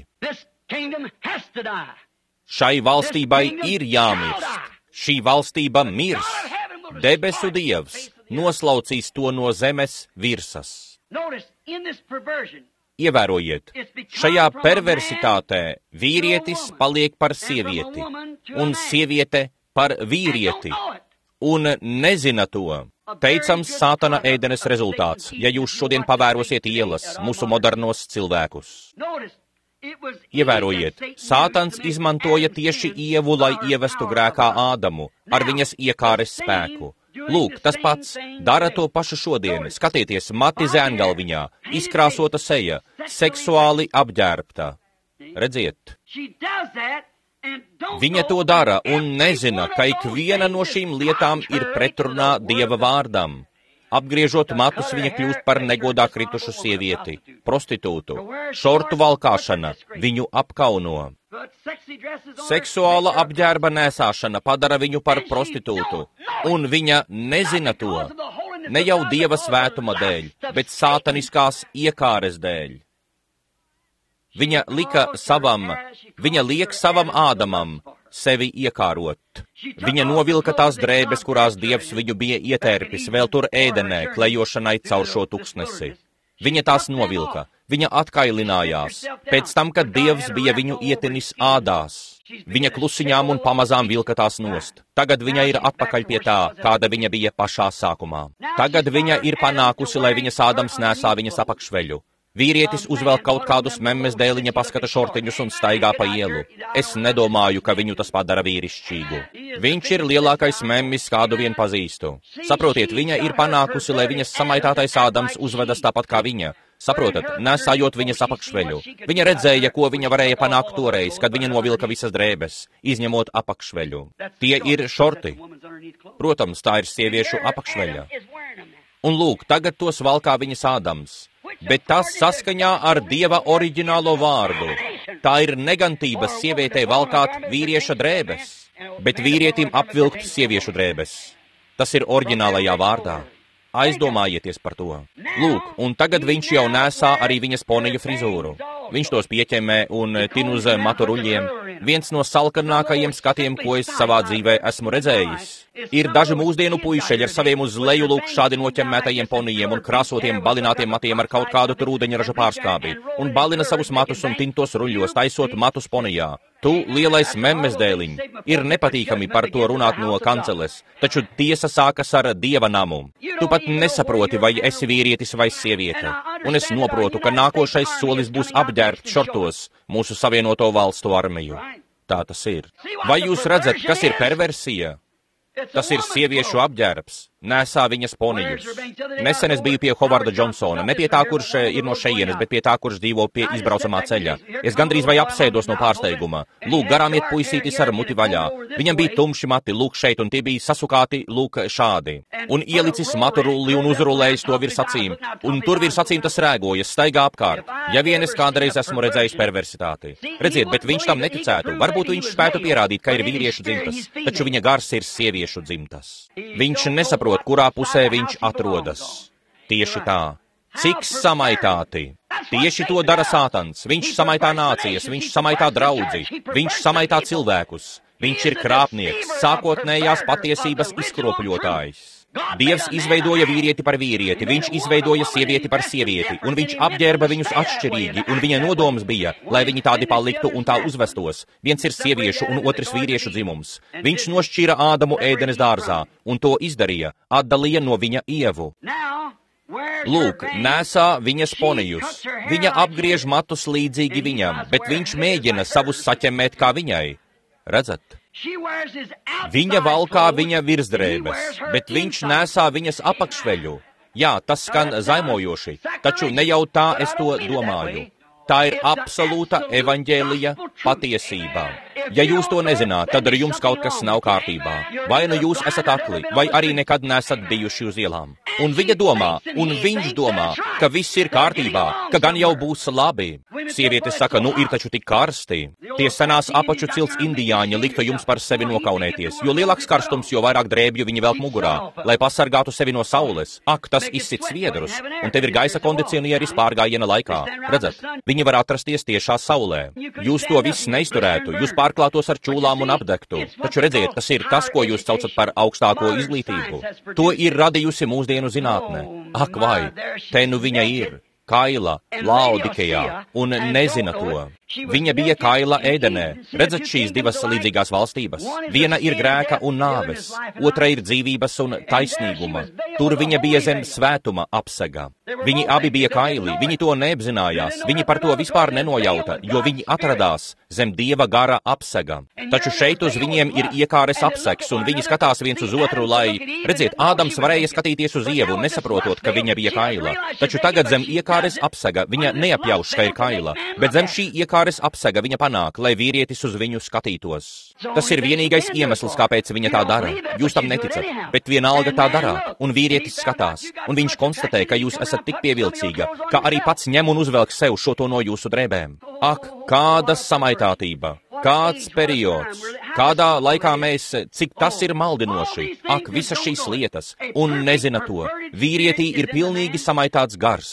Šai valstībai ir jāmirst. Šī valstība mirs. Debesu Dievs noslaucīs to no zemes virsas. Ievērojiet, šajā perversitātē vīrietis paliek par sievieti, un sieviete par vīrieti, un nezina to. Teicams Sātana ēdenes rezultāts, ja jūs šodien pavērosiet ielas, mūsu modernos cilvēkus. Ievērojiet, Sātans izmantoja tieši Ievu, lai ievestu grēkā Ādamu ar viņas iekāres spēku. Lūk, tas pats, dara to pašu šodien. Skatieties, mati zēngalviņā, izkrāsota seja, seksuāli apģērbta. Redziet, viņa to dara un nezina, ka ikviena no šīm lietām ir pretrunā Dieva vārdam. Apgriežot matus, viņa kļūst par negodā kritušu sievieti, prostitūtu, šortu valkāšana, viņu apkauno. Seksuāla apģērba nēsāšana padara viņu par prostitūtu, un viņa nezina to, ne jau Dieva svētuma dēļ, bet sātaniskās iekāres dēļ. Viņa liek savam Ādamam sevi iekārot. Viņa novilka tās drēbes, kurās Dievs viņu bija ietērpis, vēl tur ēdenē, klejošanai caur šo tuksnesi. Viņa tās novilka, viņa atkailinājās, pēc tam, kad Dievs bija viņu ietinis ādās. Viņa klusiņām un pamazām vilka tās nost. Tagad viņa ir atpakaļ pie tā, kāda viņa bija pašā sākumā. Tagad viņa ir panākusi, lai viņas Ādams nēsā viņas apakšveļu. Vīrietis uzvelk kaut kādus memmes dēliņa paskata šortiņus un staigā pa ielu. Es nedomāju, ka viņu tas padara vīrišķīgu. Viņš ir lielākais memmis, kādu vien pazīstu. Saprotiet, viņa ir panākusi, lai viņas samaitātais Ādams uzvedas tāpat kā viņa. Saprotat, nesājot viņas apakšveļu. Viņa redzēja, ko viņa varēja panākt toreiz, kad viņa novilka visas drēbes, izņemot apakšveļu. Tie ir šorti. Protams, tā ir sieviešu apakšveļa. Un lūk, tagad tos valkā viņas Ādams. bet tas saskaņā ar Dieva oriģinālo vārdu. Tā ir negantības sievietei valkāt vīrieša drēbes, bet vīrietim apvilkt sieviešu drēbes. Tas ir oriģinālajā vārdā. Aizdomājieties par to. Lūk, un tagad viņš jau nesā arī viņas poneju frizūru. Viņš tos pieķemē un tin uz matu ruļiem. Viens no salkanākajiem skatiem, ko es savā dzīvē esmu redzējis. Ir daži mūsdienu puišeļi ar saviem uz leju lūk šādi noķemmētajiem ponijiem un krāsotiem balinātiem matiem ar kaut kādu tur ūdeņraža pārskābi. Un balina savus matus un tintos ruļos, taisot matus ponijā. Tu, lielais memmes dēliņ, ir nepatīkami par to runāt no kanceles, taču tiesa sākas ar Dieva namu. Tu pat nesaproti, vai esi vīrietis vai sieviete. Un es noprotu, ka nākošais solis būs apģērbt šortos mūsu Savienoto Valstu armiju. Tā tas ir. Vai jūs redzat, kas ir perversija? Tas ir sieviešu apģērbs. Nesā viņas ponijus. Nesen es biju pie Hovarda Džonsona, ne pie tā, kurš ir no šejienes, bet pie tā, kurš dzīvo pie izbraucamā ceļa. Es gandrīz vai apsēdos no pārsteiguma. Lūk, garām iet puisītis ar muti vaļā. Viņam bija tumši mati, lūk šeit, un tie bija sasukāti, lūk šādi. Un ielicis matu rulli un uzrulējis to virs acīm. Un tur virs acīm tas rēgojas, staigā apkārt. Ja vien es kādreiz esmu redzējis perversitāti. Redziet, bet viņš tam neticētu. Varbūt viņš spētu pierādīt, ka ir vīriešu dzimtas, taču viņa gars ir sieviešu dzimtas. Viņš nesaprot, kurā pusē viņš atrodas. Tieši tā. Cik samaitāti. Tieši to dara Sātans. Viņš samaitā nācijas, viņš samaitā draudzi, viņš samaitā cilvēkus. Viņš ir krāpnieks, sākotnējās patiesības izkropļotājs. Dievs izveidoja vīrieti par vīrieti, viņš izveidoja sievieti par sievieti, un viņš apģērba viņus atšķirīgi, un viņa nodoms bija, lai viņi tādi paliktu un tā uzvestos. Viens ir sieviešu un otrs vīriešu dzimums. Viņš nošķīra Ādamu ēdenes dārzā, un to izdarīja, atdalīja no viņa Ievu. Lūk, nesā viņas ponijus. Viņa apgriež matus līdzīgi viņam, bet viņš mēģina savus saķemmēt kā viņai. Redzat? Viņa valkā viņa virsdrēbes, bet viņš nesā viņas apakšveļu. Jā, tas skan zaimojoši, taču ne jau tā es to domāju. Tā ir absolūta evaņģēlija patiesība. Ja jūs to nezināt, tad ar jums kaut kas nav kārtībā. Vai nu jūs esat akli, vai arī nekad nesat bijuši uz ielām. Un viņa domā, un viņš domā, ka viss ir kārtībā, ka gan jau būs labi. Sieviete saka, nu ir taču tik karsti. Tie senās apaču cilts indiāņi liktu jums par sevi nokaunēties, jo lielāks karstums, jo vairāk drēbju viņi velk mugurā, lai pasargātu sevi no saules. Ak, tas izsit sviedrus, un tev ir gaisa kondicionieris pārgājiena laikā. Redzat? Viņi var atrasties tiešā saulē. Jūs to viss neizturētu, jūs pārklātos ar čūlām un apdegtu. Taču redziet, tas ir tas, ko jūs saucat par augstāko izglītību. To ir radījusi mūsdienu zinātne. Ak, vai, te nu viņa ir. Kaila, Laodikejā, un nezina to. Viņa bija Kaila ēdenē. Redzat šīs divas līdzīgās valstības? Viena ir grēka un nāves, otra ir dzīvības un taisnīguma. Tur viņa bija zem svētuma apsega. Viņi abi bija kaili, viņi to neapzinājās, viņi par to vispār nenojauta, jo viņi atradās zem Dieva gara apsega. Taču šeit uz viņiem ir iekāres apsegs, un viņi skatās viens uz otru, lai, redziet, Ādams varēja skatīties uz Ievu, nesaprotot, ka viņa bija kaila. Taču tagad zem iekāres apsega viņa neapjauš, ka ir kaila, bet zem šī iekāres apsega viņa panāk, lai vīrietis uz viņu skatītos. Tas ir vienīgais iemesls, kāpēc viņa tā dara. Jūs tam neticat, bet vienalga tā darāt, un vīrietis skatās, un viņš konstatē, ka jūs esat tik pievilcīga, ka arī pats ņem un uzvelk sev šo to no jūsu drēbēm. Ak, kāda samaitātība! Kāds periods, kādā laikā mēs, cik tas ir maldinoši, ak, visas šīs lietas, un nezina to, vīrietī ir pilnīgi samaitāts gars.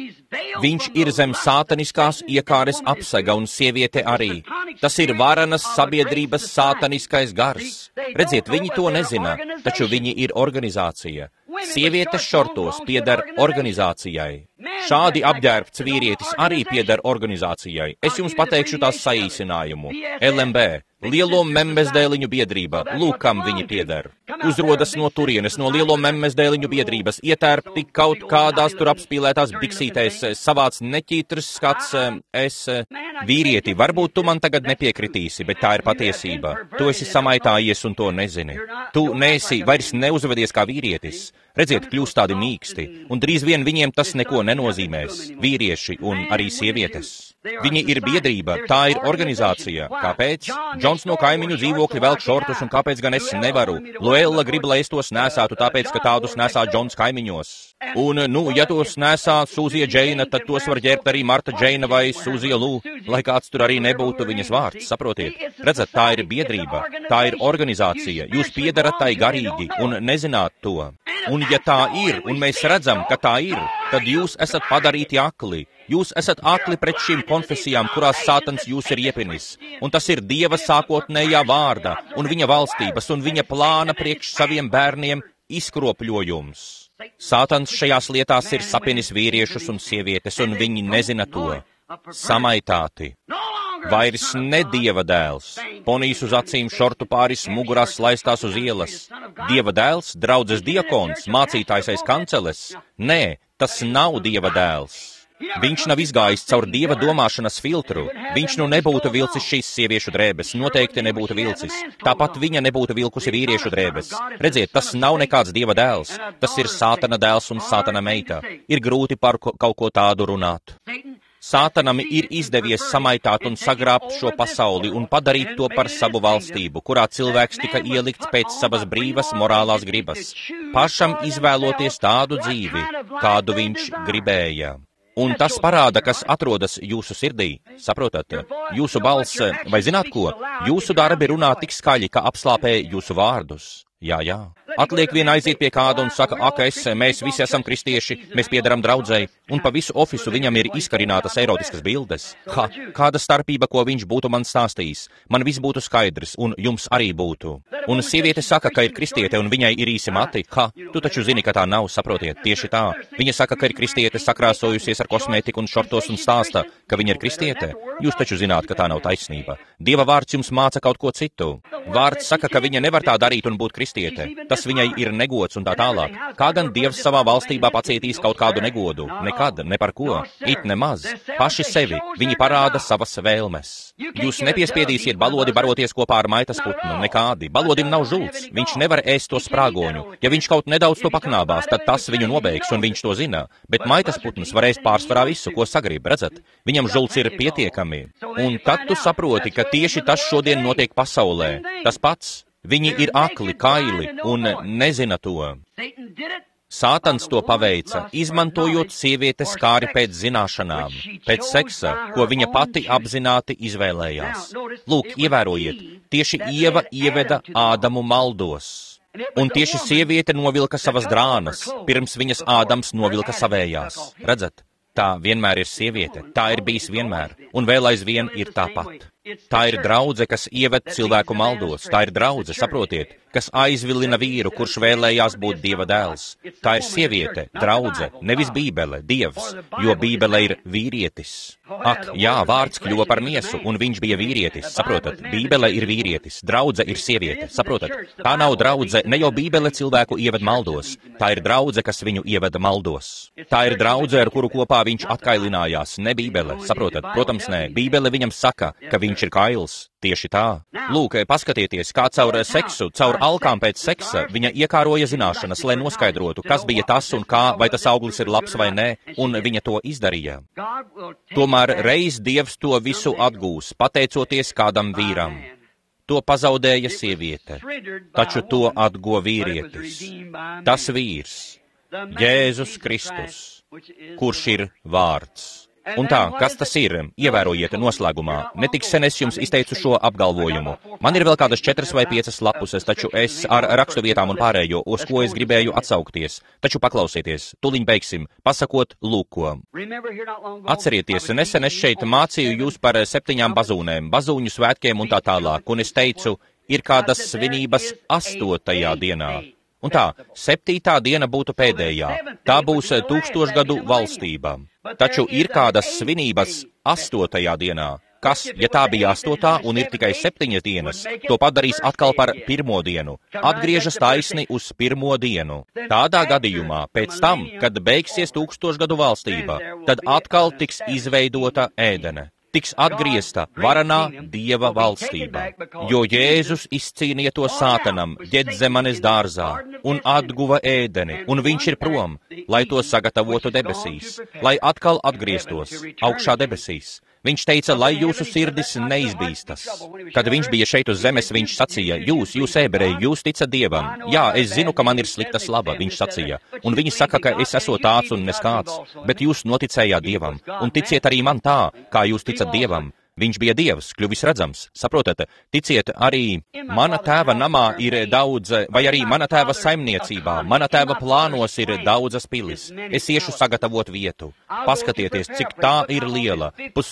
Viņš ir zem sātaniskās iekāres apsega un sieviete arī. Tas ir varenas sabiedrības sātaniskais gars. Redziet, viņi to nezina, taču viņi ir organizācija. Sievietes šortos pieder organizācijai. Šādi apģērbts vīrietis arī pieder organizācijai. Es jums pateikšu tās saīsinājumu. LMB, Lielo memmezdēliņu biedrība, lūk, kam viņi pieder. Uzrodas no turienes, no Lielo memmezdēliņu biedrības, ietērpti kaut kādās tur apspīlētās biksītēs, savāds neķītrs skats, vīrieti, varbūt tu man tagad nepiekritīsi, bet tā ir patiesība. Tu esi samaitājies un to nezini. Tu neesi vairs neuzvedies kā vīrietis. Redziet, kļūst tādi mīksti, un drīz vien viņiem tas neko nenozīmēs, vīrieši un arī sievietes. Viņi ir biedrība, tā ir organizācija. Kāpēc? Džons no kaimiņu dzīvokļa velk šortus, un kāpēc gan es nevaru? Loela grib, lai es tos nesātu, tāpēc, ka tādus nesā Džons kaimiņos. Un, ja tos nesā Sūzija Džeina, tad tos var ģērbt arī Marta Džeina vai Sūzija Lū, lai kāds tur arī nebūtu viņas vārds, saprotiet? Redzat, tā ir biedrība, tā ir organizācija. Jūs piedarat tai garīgi un nezināt to. Un ja tā ir, un mēs redzam, ka tā ir, tad jūs esat padarīti akli. Jūs esat akli pret šīm konfesijām, kurās Sātans jūs ir iepinis. Un tas ir Dieva sākotnējā vārda un viņa valstības un viņa plāna priekš saviem bērniem izkropļojums. Sātans šajās lietās ir sapinis vīriešus un sievietes, un viņi nezina to. Samaitāti. Vairs ne Dieva dēls. Ponijas uz acīm, šortu pāris, mugurās slaistās uz ielas. Dieva dēls, draudzes diakons, mācītājs aiz kanceles. Nē, tas nav Dieva dēls. Viņš nav izgājis caur Dieva domāšanas filtru. Viņš nu nebūtu vilcis šīs sieviešu drēbes, noteikti nebūtu vilcis. Tāpat viņa nebūtu vilkusi vīriešu drēbes. Redziet, tas nav nekāds Dieva dēls. Tas ir Sātana dēls un Sātana meita. Ir grūti par kaut ko tādu runāt. Sātanam ir izdevies samaitāt un sagrābt šo pasauli un padarīt to par savu valstību, kurā cilvēks tika ielikts pēc savas brīvas morālās gribas, pašam izvēloties tādu dzīvi, kādu viņš gribēja. Un tas parāda, kas atrodas jūsu sirdī. Saprotat? Jūsu balss, vai zināt ko? Jūsu darbi runā tik skaļi, ka apslāpē jūsu vārdus. Jā. Atliek vien aiziet pie kāda un saka, mēs visi esam kristieši, mēs piedaram draudzei, un pa visu ofisu viņam ir izkarinātas erotiskas bildes. Kāda starpība, ko viņš būtu man stāstījis? Man viss būtu skaidrs, un jums arī būtu. Un sieviete saka, ka ir kristiete, un viņai ir īsi mati. Tu taču zini, ka tā nav, saprotiet, tieši tā. Viņa saka, ka ir kristiete, sakrāsojusies ar kosmētiku un šortos un stāsta, ka viņa ir kristiete. Jūs taču zināt, ka tā nav taisnība. Dieva vārds jums māca kaut ko citu. Vārds saka, ka viņa nevar tā darīt un būt kristiete. Tas viņai ir negods un tā tālāk. Kā gan Dievs savā valstībā pacietīs kaut kādu negodu? Nekad, ne par ko. It nemaz. Paši sevi. Viņi parāda savas vēlmes. Jūs nepiespiedīsiet balodi baroties kopā ar maitas putnu. Nekādi. Balodim nav žults. Viņš nevar ēst to sprāgoņu. Ja viņš kaut nedaudz to paknābās, tad tas viņu nobeigs, un viņš to zina. Bet maitas putns var ēst pārsvarā visu, ko sagrib, redzat? Viņam žults ir pietiekami. Un tad tu saproti, ka tieši tas šodien notiek pasaulē. Tas pats. Viņi ir akli, kaili un nezina to. Sātans to paveica, izmantojot sievietes kāri pēc zināšanām, pēc seksa, ko viņa pati apzināti izvēlējās. Lūk, ievērojiet, tieši Ieva ieveda Ādamu maldos. Un tieši sieviete novilka savas drānas, pirms viņas Ādams novilka savējās. Redzat? Tā vienmēr ir sieviete, tā ir bijis vienmēr, un vēl aizvien ir tāpat. Tā ir draudze, kas ieved cilvēku maldos, tā ir draudze, saprotiet, kas aizvilina vīru, kurš vēlējās būt Dieva dēls. Tā ir sieviete, draudze, nevis Bībele, Dievs, jo Bībele ir vīrietis. Jā, vārds kļuva par miesu, un viņš bija vīrietis, saprotat? Bībele ir vīrietis, draudze ir sieviete, saprotat? Tā nav draudze, ne jau Bībele cilvēku ieved maldos, tā ir draudze, kas viņu ieveda maldos. Tā ir draudze, ar kuru kopā viņš atkailinājās, ne Bībele, saprotat? Protams, nē, Bībele viņam saka, ka viņš ir kails. Tieši tā. Lūk, paskatieties, kā caur seksu, caur alkām pēc seksa viņa iekāroja zināšanas, lai noskaidrotu, kas bija tas un kā, vai tas auglis ir labs vai nē, un viņa to izdarīja. Tomēr reiz Dievs to visu atgūs, pateicoties kādam vīram. To pazaudēja sieviete, taču to atgo vīrietis. Tas vīrs, Jēzus Kristus, kurš ir vārds. Un tā, kas tas ir? Ievērojiet noslēgumā. Netik sen es jums izteicu šo apgalvojumu. Man ir vēl kādas 4 vai 5 lapuses, taču es ar raksturvietām un pārējo, uz ko es gribēju atsaukties. Taču paklausieties, tuliņ beigsim, pasakot lūko. Atcerieties, nesen es šeit mācīju jūs par 7 bazūnēm, bazūņu svētkiem un tā tālāk, un es teicu, ir kādas svinības 8. dienā. Un tā, 7. diena būtu pēdējā. Tā būs 1000 gadu valstība. Taču ir kādas svinības 8. dienā. Kas, ja tā bija 8. un ir tikai 7 dienas, to padarīs atkal par 1. dienu. Atgriežas taisni uz 1. dienu. Tādā gadījumā, pēc tam, kad beigsies 1000 gadu valstība, tad atkal tiks izveidota Ēdene. Tiks atgriezta varanā Dieva valstība, jo Jēzus izcīnīja to Sātanam Ģedzemanes dārzā un atguva Ēdeni, un viņš ir prom, lai to sagatavotu debesīs, lai atkal atgrieztos augšā debesīs. Viņš teica, lai jūsu sirdis neizbīstas. Kad viņš bija šeit uz zemes, viņš sacīja, jūs ebreji, jūs ticat Dievam. Jā, es zinu, ka man ir slikta slava, viņš sacīja. Un viņi saka, ka es esmu tāds un neskāds, bet jūs noticējāt Dievam. Un ticiet arī man tā, kā jūs ticat Dievam. Viņš bija Dievs, kļuvis redzams. Saprotat, ticiet, arī mana tēva namā ir daudz, vai arī mana tēva saimniecībā, mana tēva plānos ir daudzas pilis. Es iešu sagatavot vietu. Paskatieties, cik tā ir liela,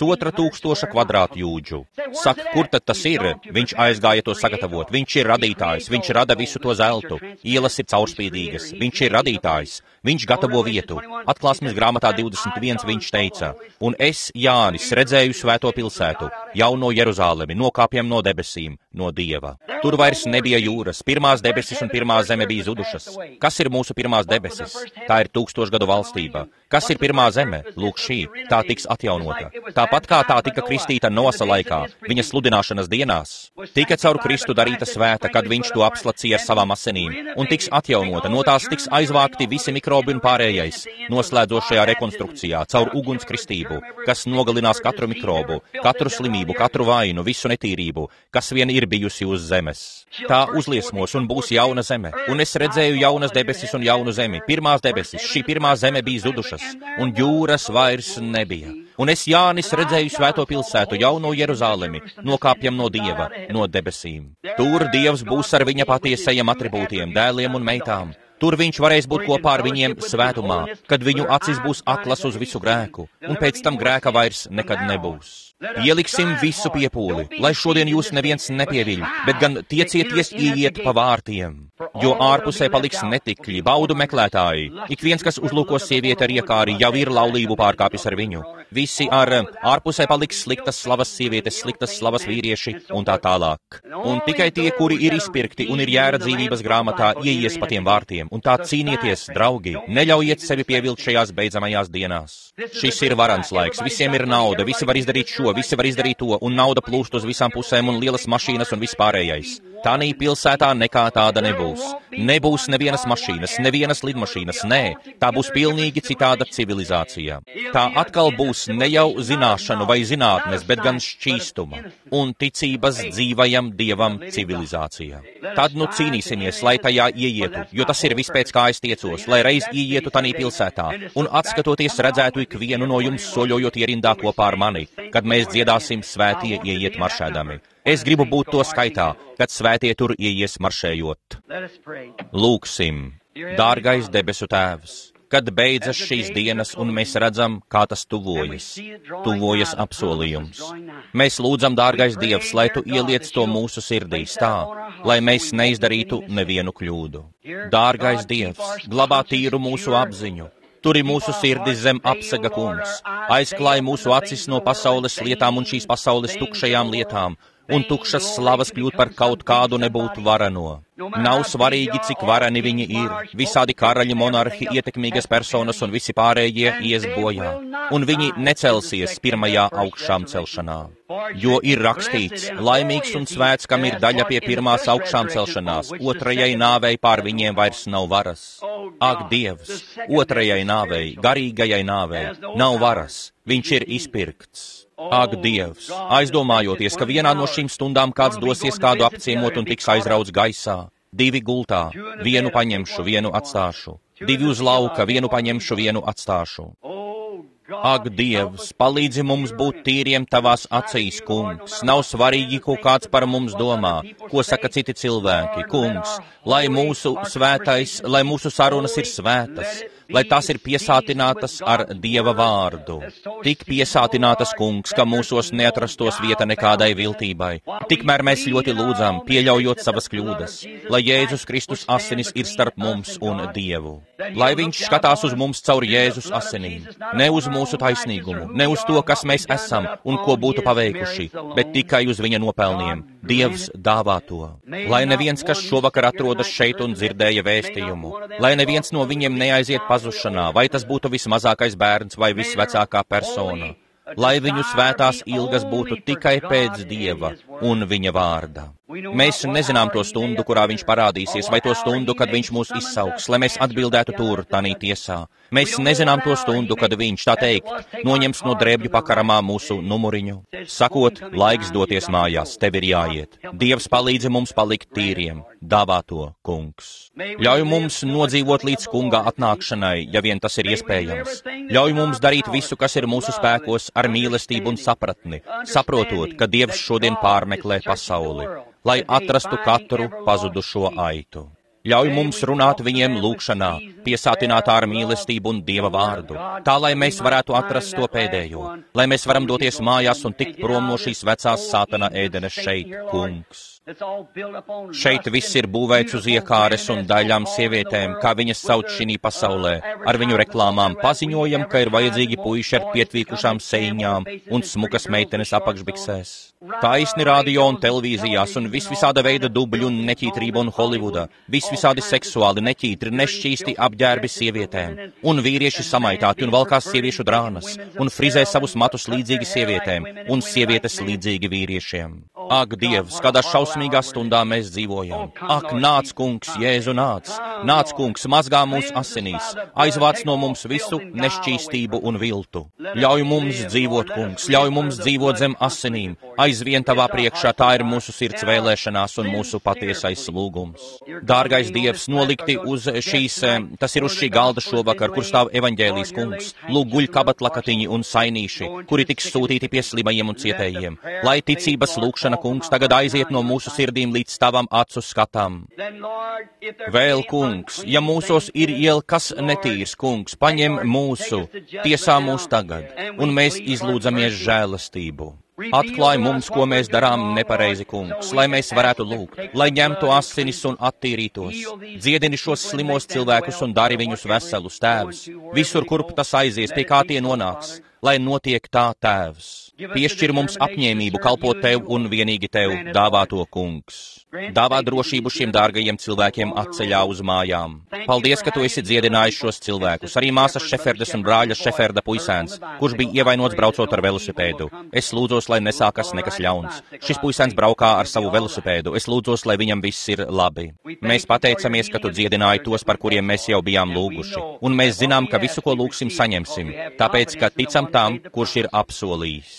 1500 kvadrātjūdžu. Saka, kur tad tas ir? Viņš aizgāja to sagatavot. Viņš ir radītājs, viņš rada visu to zeltu. Ielas ir caurspīdīgas, viņš ir radītājs. Viņš gatavo vietu. Atklāsmes grāmatā 21 viņš teica, un es, Jānis, redzēju svēto pilsētu, jauno Jeruzālemi, nokāpjam no debesīm, no Dieva. Tur vairs nebija jūras, pirmās debesis un pirmā zeme bija zudušas. Kas ir mūsu pirmās debesis? Tā ir 1000 gadu valstība. Kas ir pirmā zeme? Lūk šī, tā tiks atjaunota. Tāpat kā tā tika kristīta Nosa laikā, viņa sludināšanas dienās, tika caur Kristu darīta svēta, kad viņš to apslacīja ar savām asinīm, un tiks atjaunota, no tās tiks aizvākti visi mikrobi un pārējais, noslēdzošajā rekonstrukcijā, caur uguns kristību, kas nogalinās katru mikrobu, katru slimību, katru vainu, visu netīrību, kas vien ir bijusi uz zemes. Tā uzliesmos un būs jauna zeme, un es redzēju jaunas debesis un jaunu zemi. Pirmās debesis, šī pirmā zeme bija zudušas, un jūras vairs nebija. Un es, Jānis, redzēju svēto pilsētu, jauno Jeruzālemi, nokāpjam no Dieva, no debesīm. Tur Dievs būs ar viņa patiesajiem atribūtiem, dēliem un meitām. Tur viņš varēs būt kopā ar viņiem svētumā, kad viņu acis būs aklas uz visu grēku, un pēc tam grēka vairs nekad nebūs. Ieliksim visu piepūli, lai šodien jūs neviens nepieviļ, bet gan tiecieties ieiet pa vārtiem, jo ārpusē paliks netikļi, baudu meklētāji. Ik viens, kas uzlūko sievieti ar iekāri, jau ir laulību pārkāpis ar viņu. Visi ar ārpusē paliks sliktas slavas sievietes, sliktas slavas vīrieši un tā tālāk. Un tikai tie, kuri ir izpirkti un ir jēra dzīvības grāmatā, ieies pa tiem vārtiem. Un tā cīnieties, draugi, neļaujiet sevi pievilkt šajās beidzamajās dienās. Šis ir varans laiks, visiem ir nauda, visi var izdarīt šo, visi var izdarīt to, un nauda plūst uz visām pusēm un lielas mašīnas un vispārējais. Tanī pilsētā nekā tāda nebūs. Nebūs nevienas mašīnas, nevienas lidmašīnas, nē, tā būs pilnīgi citāda civilizācija. Tā atkal būs ne jau zināšanu vai zinātnes, bet gan šķīstuma un ticības dzīvajam Dievam civilizācijā. Tad nu cīnīsimies, lai tajā ieietu, jo tas ir vispēc kā es tiecos, lai reiz ieietu tanī pilsētā, un atskatoties redzētu ikvienu no jums soļojot ierindā kopā ar mani, kad mēs dziedāsim svētie ieiet maršēdami. Es gribu būt to skaitā, kad svētie tur ieies maršējot. Lūksim, dārgais debesu Tēvs, kad beidzas šīs dienas un mēs redzam, kā tas tuvojas apsolījums. Mēs lūdzam, dārgais Dievs, lai Tu ieliec to mūsu sirdīs tā, lai mēs neizdarītu nevienu kļūdu. Dārgais Dievs, glabā tīru mūsu apziņu. Turi mūsu sirdis zem apsega, Kungs, aizklāj mūsu acis no pasaules lietām un šīs pasaules tukšajām lietām, un tukšas slavas kļūt par kaut kādu nebūtu varano. Nav svarīgi, cik varani viņi ir, visādi karaļi, monarhi, ietekmīgas personas un visi pārējie ies bojā, un viņi necelsies pirmajā augšām celšanā. Jo ir rakstīts, laimīgs un svēts, kam ir daļa pie pirmās augšām celšanās, otrajai nāvei pār viņiem vairs nav varas. Ak, Dievs, otrajai nāvei, garīgajai nāvei, nav varas, viņš ir izpirkts. Ak, Dievs, aizdomājoties, ka vienā no šīm stundām kāds dosies kādu apciemot un tiks aizrauts gaisā, 2 gultā, vienu paņemšu, vienu atstāšu, 2 uz lauka, vienu paņemšu, vienu atstāšu. Ak, Dievs, palīdzi mums būt tīriem Tavās acīs, Kungs. Nav svarīgi, ko kāds par mums domā, ko saka citi cilvēki, Kungs, lai mūsu sarunas ir svētas, lai tās ir piesātinātas ar Dieva vārdu. Tik piesātinātas, Kungs, ka mūsos neatrastos vieta nekādai viltībai. Tikmēr mēs ļoti lūdzam, pieļaujot savas kļūdas, lai Jēzus Kristus asinis ir starp mums un Dievu. Lai viņš skatās uz mums caur Jēzus asinīm, ne uz mūsu taisnīgumu, ne uz to, kas mēs esam un ko būtu paveikuši, bet tikai uz viņa nopelniem. Dievs dāvā to. Lai neviens, kas šovakar atrodas šeit un dzirdēja vēstījumu, lai neviens no viņiem neaiziet pazušanā, vai tas būtu vismazākais bērns vai visvecākā persona, lai viņu svētās ilgas būtu tikai pēc Dieva un viņa vārda. Mēs nezinām to stundu, kurā viņš parādīsies, vai to stundu, kad viņš mūs izsauks, lai mēs atbildētu tur, tanī tiesā. Mēs nezinām to stundu, kad viņš, tā teikt, noņems no drēbju pakaramā mūsu numuriņu, sakot, laiks doties mājās, tev ir jāiet. Dievs palīdzi mums palikt tīriem, dāvā to, kungs. Ļauj mums nodzīvot līdz kunga atnākšanai, ja vien tas ir iespējams. Ļauj mums darīt visu, kas ir mūsu spēkos, ar mīlestību un sapratni, saprotot, ka Dievs šodien pārmeklē pasauli, lai atrastu katru pazudušo aitu. Ļauj mums runāt viņiem lūgšanā, piesātinātā ar mīlestību un Dieva vārdu, tā, lai mēs varētu atrast to pēdējo, lai mēs varam doties mājās un tikt prom no šīs vecās sātana ēdenes šeit, kungs. Šeit viss ir būvēts uz iekāres un daļām sievietēm, kā viņas sauc šī pasaulē. Ar viņu reklāmām paziņojam, ka ir vajadzīgi puiši ar pietvīkušām seiņām un smukas meitenes apakšbiksēs. Taisni radio un televīzijās un visvisāda veida dubļu un neķītrība un Holivuda, visvisādi seksuāli, neķītri, nešķīsti apģērbi sievietēm, un vīrieši samaitāti un valkās sieviešu drānas, un frizē savus matus līdzīgi sievietēm, un sievietes līdzīgi vīriešiem. Ak, Dievs, kādā šausmīgā stundā mēs dzīvojam. Ak, nāc, kungs, Jēzu, nāc! Nāc, kungs, mazgā mūs asinīs, aizvāc no mums visu nešķīstību un viltu. Ļauj mums dzīvot, kungs, ļauj mums dzīvot zem asinīm, aizvien tavā priekšā, tā ir mūsu sirds vēlēšanās un mūsu patiesais lūgums. Dārgais Dievs, nolikti uz tas ir uz šī galda šovakar, kur stāv evaņģēlijas kungs, lūk guļ kabatlakatiņi un sainīši, kuri tiks sūtīti pie slimajiem un cietējiem, lai ticības lūgšana, kungs, tagad aiziet no mūsu sirdīm līdz tavam acu skatām. Vēl, kungs, ja mūsos ir iel kas netīrs, kungs, paņem mūsu, tiesā mūs tagad, un mēs izlūdzamies žēlastību. Atklāj mums, ko mēs darām nepareizi, kungs, lai mēs varētu lūgt, lai ņemtu asinis un attīrītos. Dziedini šos slimos cilvēkus un dari viņus veselus, Tēvs. Visur, kurp tas aizies, pie kā tie nonāks, lai notiek tā, Tēvs. Piešķir mums apņēmību kalpot Tev un vienīgi Tev, dāvā to, kungs. Dāvā drošību šiem dārgajiem cilvēkiem atceļā uz mājām. Paldies, ka Tu esi dziedinājis šos cilvēkus, arī māsas Šeferdes un brāļa Šeferda puisēns, kurš bija ievainots braucot ar velosipēdu. Es lūdzos, lai nesākas nekas ļauns. Šis puisēns braukā ar savu velosipēdu. Es lūdzos, lai viņam viss ir labi. Mēs pateicamies, ka Tu dziedināji tos, par kuriem mēs jau bijām lūguši. Un mēs zinām, ka visu, ko lūgsim, saņemsim. Tāpēc, ka ticam tam, kurš ir apsolījis.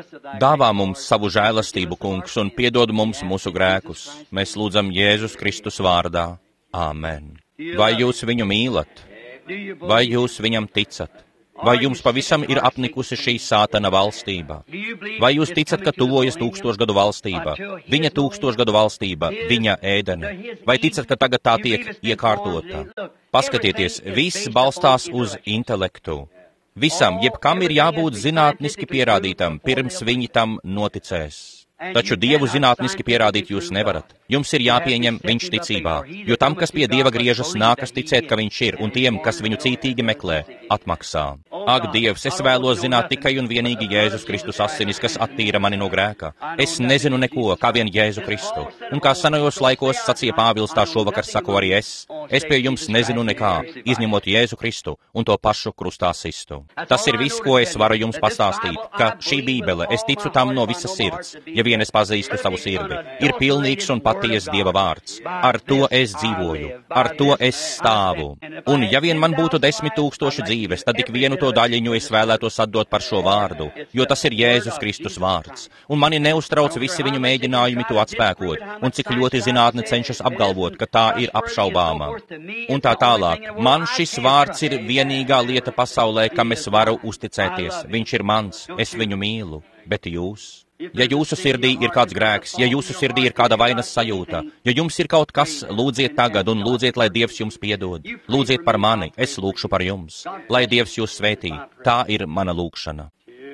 Dāvā mums savu žēlastību, kungs, un piedod mums mūsu grēkus. Mēs lūdzam Jēzus Kristus vārdā. Āmen. Vai jūs viņu mīlat? Vai jūs viņam ticat? Vai jums pavisam ir apnikusi šī sātana valstība? Vai jūs ticat, ka tuvojas 1000 gadu valstība? Viņa 1000 gadu valstība, viņa ēdene. Vai ticat, ka tagad tā tiek iekārtota? Paskatieties, viss balstās uz intelektu. Visam, jebkam ir jābūt zinātniski pierādītam, pirms viņi tam noticēs. Taču Dievu zinātniski pierādīt jūs nevarat. Jums ir jāpieņem viņš ticībā, jo tam, kas pie Dieva griežas, nākas ticēt, ka viņš ir, un tiem, kas viņu cītīgi meklē, atmaksā. Ak, Dievs, es vēlos zināt tikai un vienīgi Jēzus Kristus asinis, kas attīra mani no grēka. Es nezinu neko, kā vien Jēzu Kristu. Un kā senajos laikos sacīja Pāvils, tā šovakar saku arī es. Es pie jums nezinu nekā, izņemot Jēzu Kristu un to pašu krustā sistu. Tas ir viss, ko es varu jums pastāstīt, ka šī Bībele, es ticu tam no visas sirds, ja vien es pazīstu savu sirdi, ir pilnīgs un patiesa Dieva vārds. Ar to es dzīvoju, ar to es stāvu. Un ja vien man būtu 10 000 dzīves, tad tik vienu to daļiņu es vēlētos atdot par šo vārdu, jo tas ir Jēzus Kristus vārds. Un mani neuztrauc visi viņu mēģinājumi to atspēkot, un cik ļoti zinātne cenšas apgalvot, ka tā ir apšaubāma. Un tā tālāk. Man šis vārds ir vienīgā lieta pasaulē, kam es varu uzticēties. Viņš ir mans, es viņu mīlu, bet jūs? Ja jūsu sirdī ir kāds grēks, ja jūsu sirdī ir kāda vainas sajūta, ja jums ir kaut kas, lūdziet tagad un lūdziet, lai Dievs jums piedod. Lūdziet par mani, es lūkšu par jums. Lai Dievs jūs svētī. Tā ir mana lūkšana.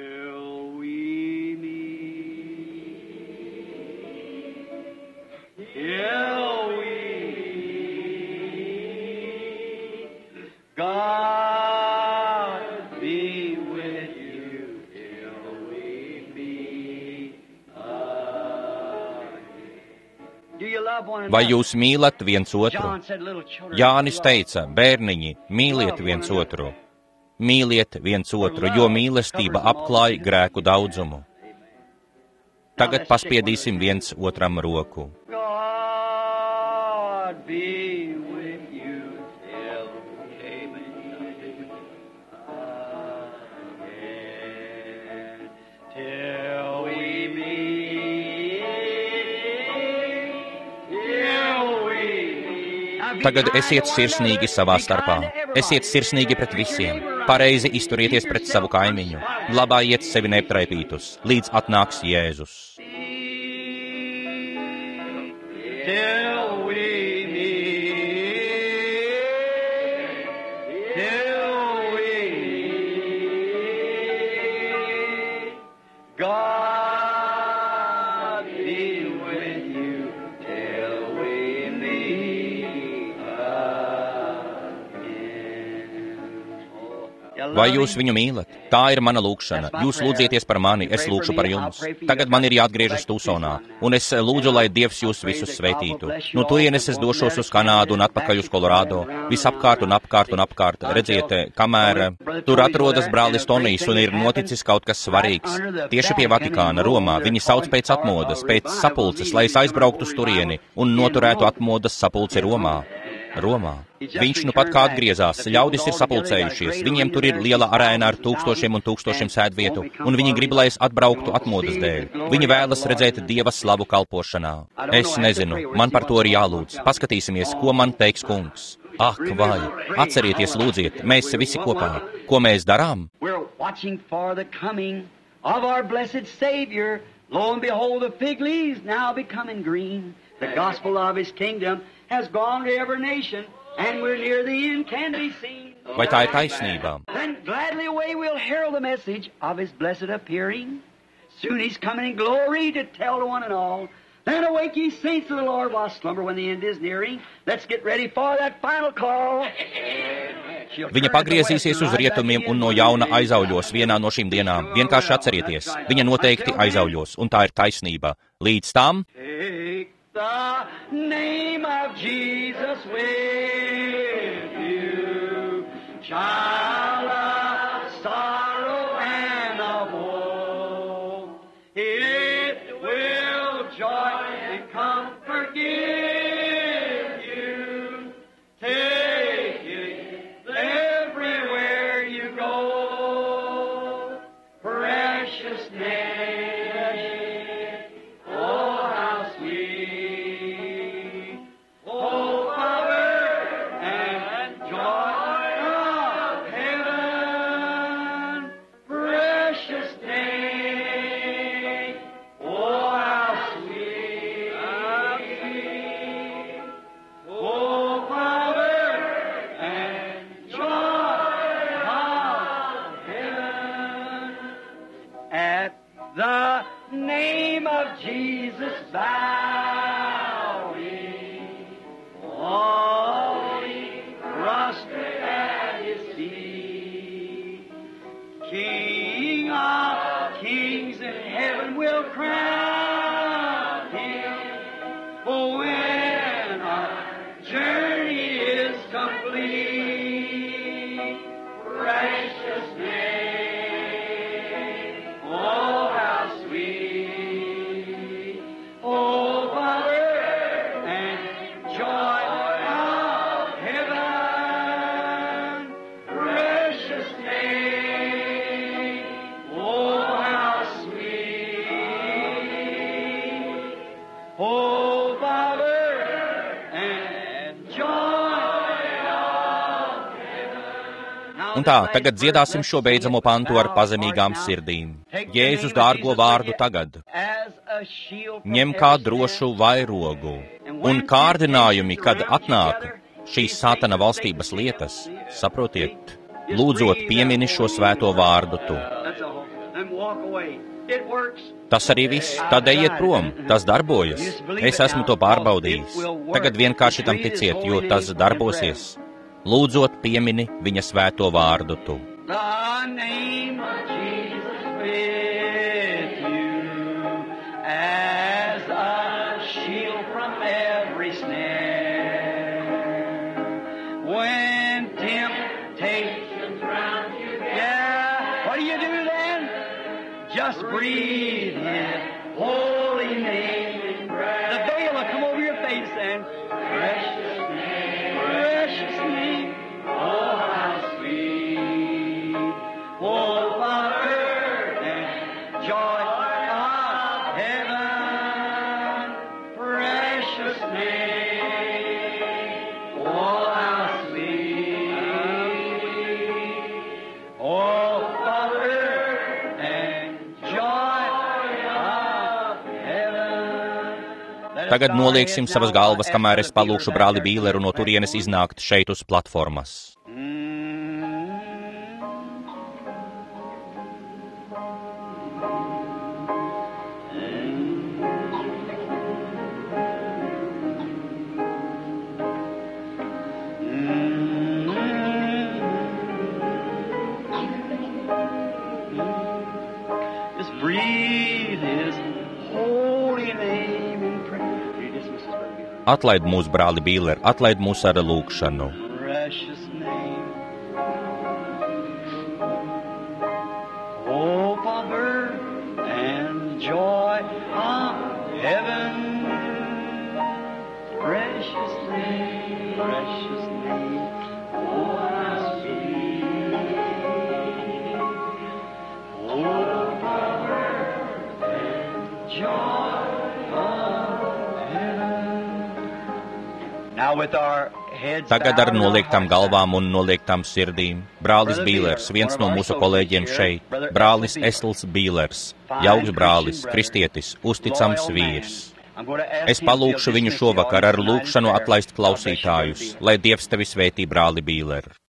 Vai jūs mīlat viens otru? Jānis teica, bērniņi, mīliet viens otru. Mīliet viens otru, jo mīlestība apklāj grēku daudzumu. Tagad paspiedīsim viens otram roku. Tagad esiet sirsnīgi savā starpā. Esiet sirsnīgi pret visiem. Pareizi izturieties pret savu kaimiņu. Labājiet sevi neaptraipītus, līdz atnāks Jēzus. Vai jūs viņu mīlat? Tā ir mana lūkšana. Jūs lūdzieties par mani, es lūkšu par jums. Tagad man ir jāatgriežas Tūsonā, un es lūdzu, lai Dievs jūs visus svētītu. No turienes es došos uz Kanādu un atpakaļ uz Kolorādo. Visapkārt un apkārt un apkārt. Redziet, kamēr tur atrodas brālis Tonijs un ir noticis kaut kas svarīgs. Tieši pie Vatikāna, Romā, viņi sauc pēc atmodas, pēc sapulces, lai es aizbrauktu uz turieni un noturētu atmodas sapulci Romā. Viņš nu pat kā atgriezās, ļaudis ir sapulcējušies, viņiem tur ir liela arēna ar tūkstošiem un tūkstošiem sēdvietu, un viņi grib, lai es atbrauktu atmodas dēļ. Viņi vēlas redzēt Dieva slavu kalpošanā. Es nezinu, man par to ir jālūdz. Paskatīsimies, ko man teiks kungs. Ak, vai! Atcerieties, lūdziet, mēs visi kopā. Ko mēs darām? Lo and behold, the fig leaves now becoming green. The gospel of his kingdom has gone to every nation, and we're near the end can be seen. Vai tā ir taisnība? Then gladly away we'll herald the message of his blessed appearing. Soon he's coming in glory to tell to one and all. Then awake ye saints of the Lord while slumber when the end is nearing. Let's get ready for that final call. Viņa pagriezīsies uz rietumiem un no jauna aizauļos vienā no šīm dienām. Vienkārši atcerieties, viņa noteikti aizauļos, un tā ir taisnība. Līdz tam. The name of Jesus with you, child of sorrow and of woe. It will joy and comfort give you. Take it everywhere you go. Precious name. Jesus bowing, falling, prostrate at his feet. King of kings in heaven will crown him. Oh, when our journey is complete, precious name, oh, how sweet. Un tā, tagad dziedāsim šo beidzamo pantu ar pazemīgām sirdīm. Jēzus dārgo vārdu tagad. Ņem kā drošu vairogu. Un kārdinājumi, kad atnāk šīs sātana valstības lietas, saprotiet, lūdzot piemini šo svēto vārdu tu. Tas arī viss, tad ejiet prom, tas darbojas. Es esmu to pārbaudījis. Tagad vienkārši tam ticiet, jo tas darbosies. Lūdzot piemini viņa svēto vārdu tu. The name of Jesus with you as a shield from every snare. When temptations round you get, yeah, what do you do then? Just breathe in holy name and prayer. The veil will come over your face and precious name, precious name. Oh, how sweet, oh, Father, and joy of heaven, precious name, oh, Tagad nolieksim savas galvas, kamēr es palūkšu brāli Bīleru no turienes iznākt šeit uz platformas. Atlaid mūs, brāli Bīler, atlaid mūs ar lūgšanu. Tagad ar noliektām galvām un noliektām sirdīm. Brālis Bīlers, viens no mūsu kolēģiem šeit. Brālis Esls Bīlers, jauks brālis, kristietis, uzticams vīrs. Es palūkšu viņu šovakar ar lūgšanu atlaist klausītājus, lai Dievs tevi svētī, brāli Bīler.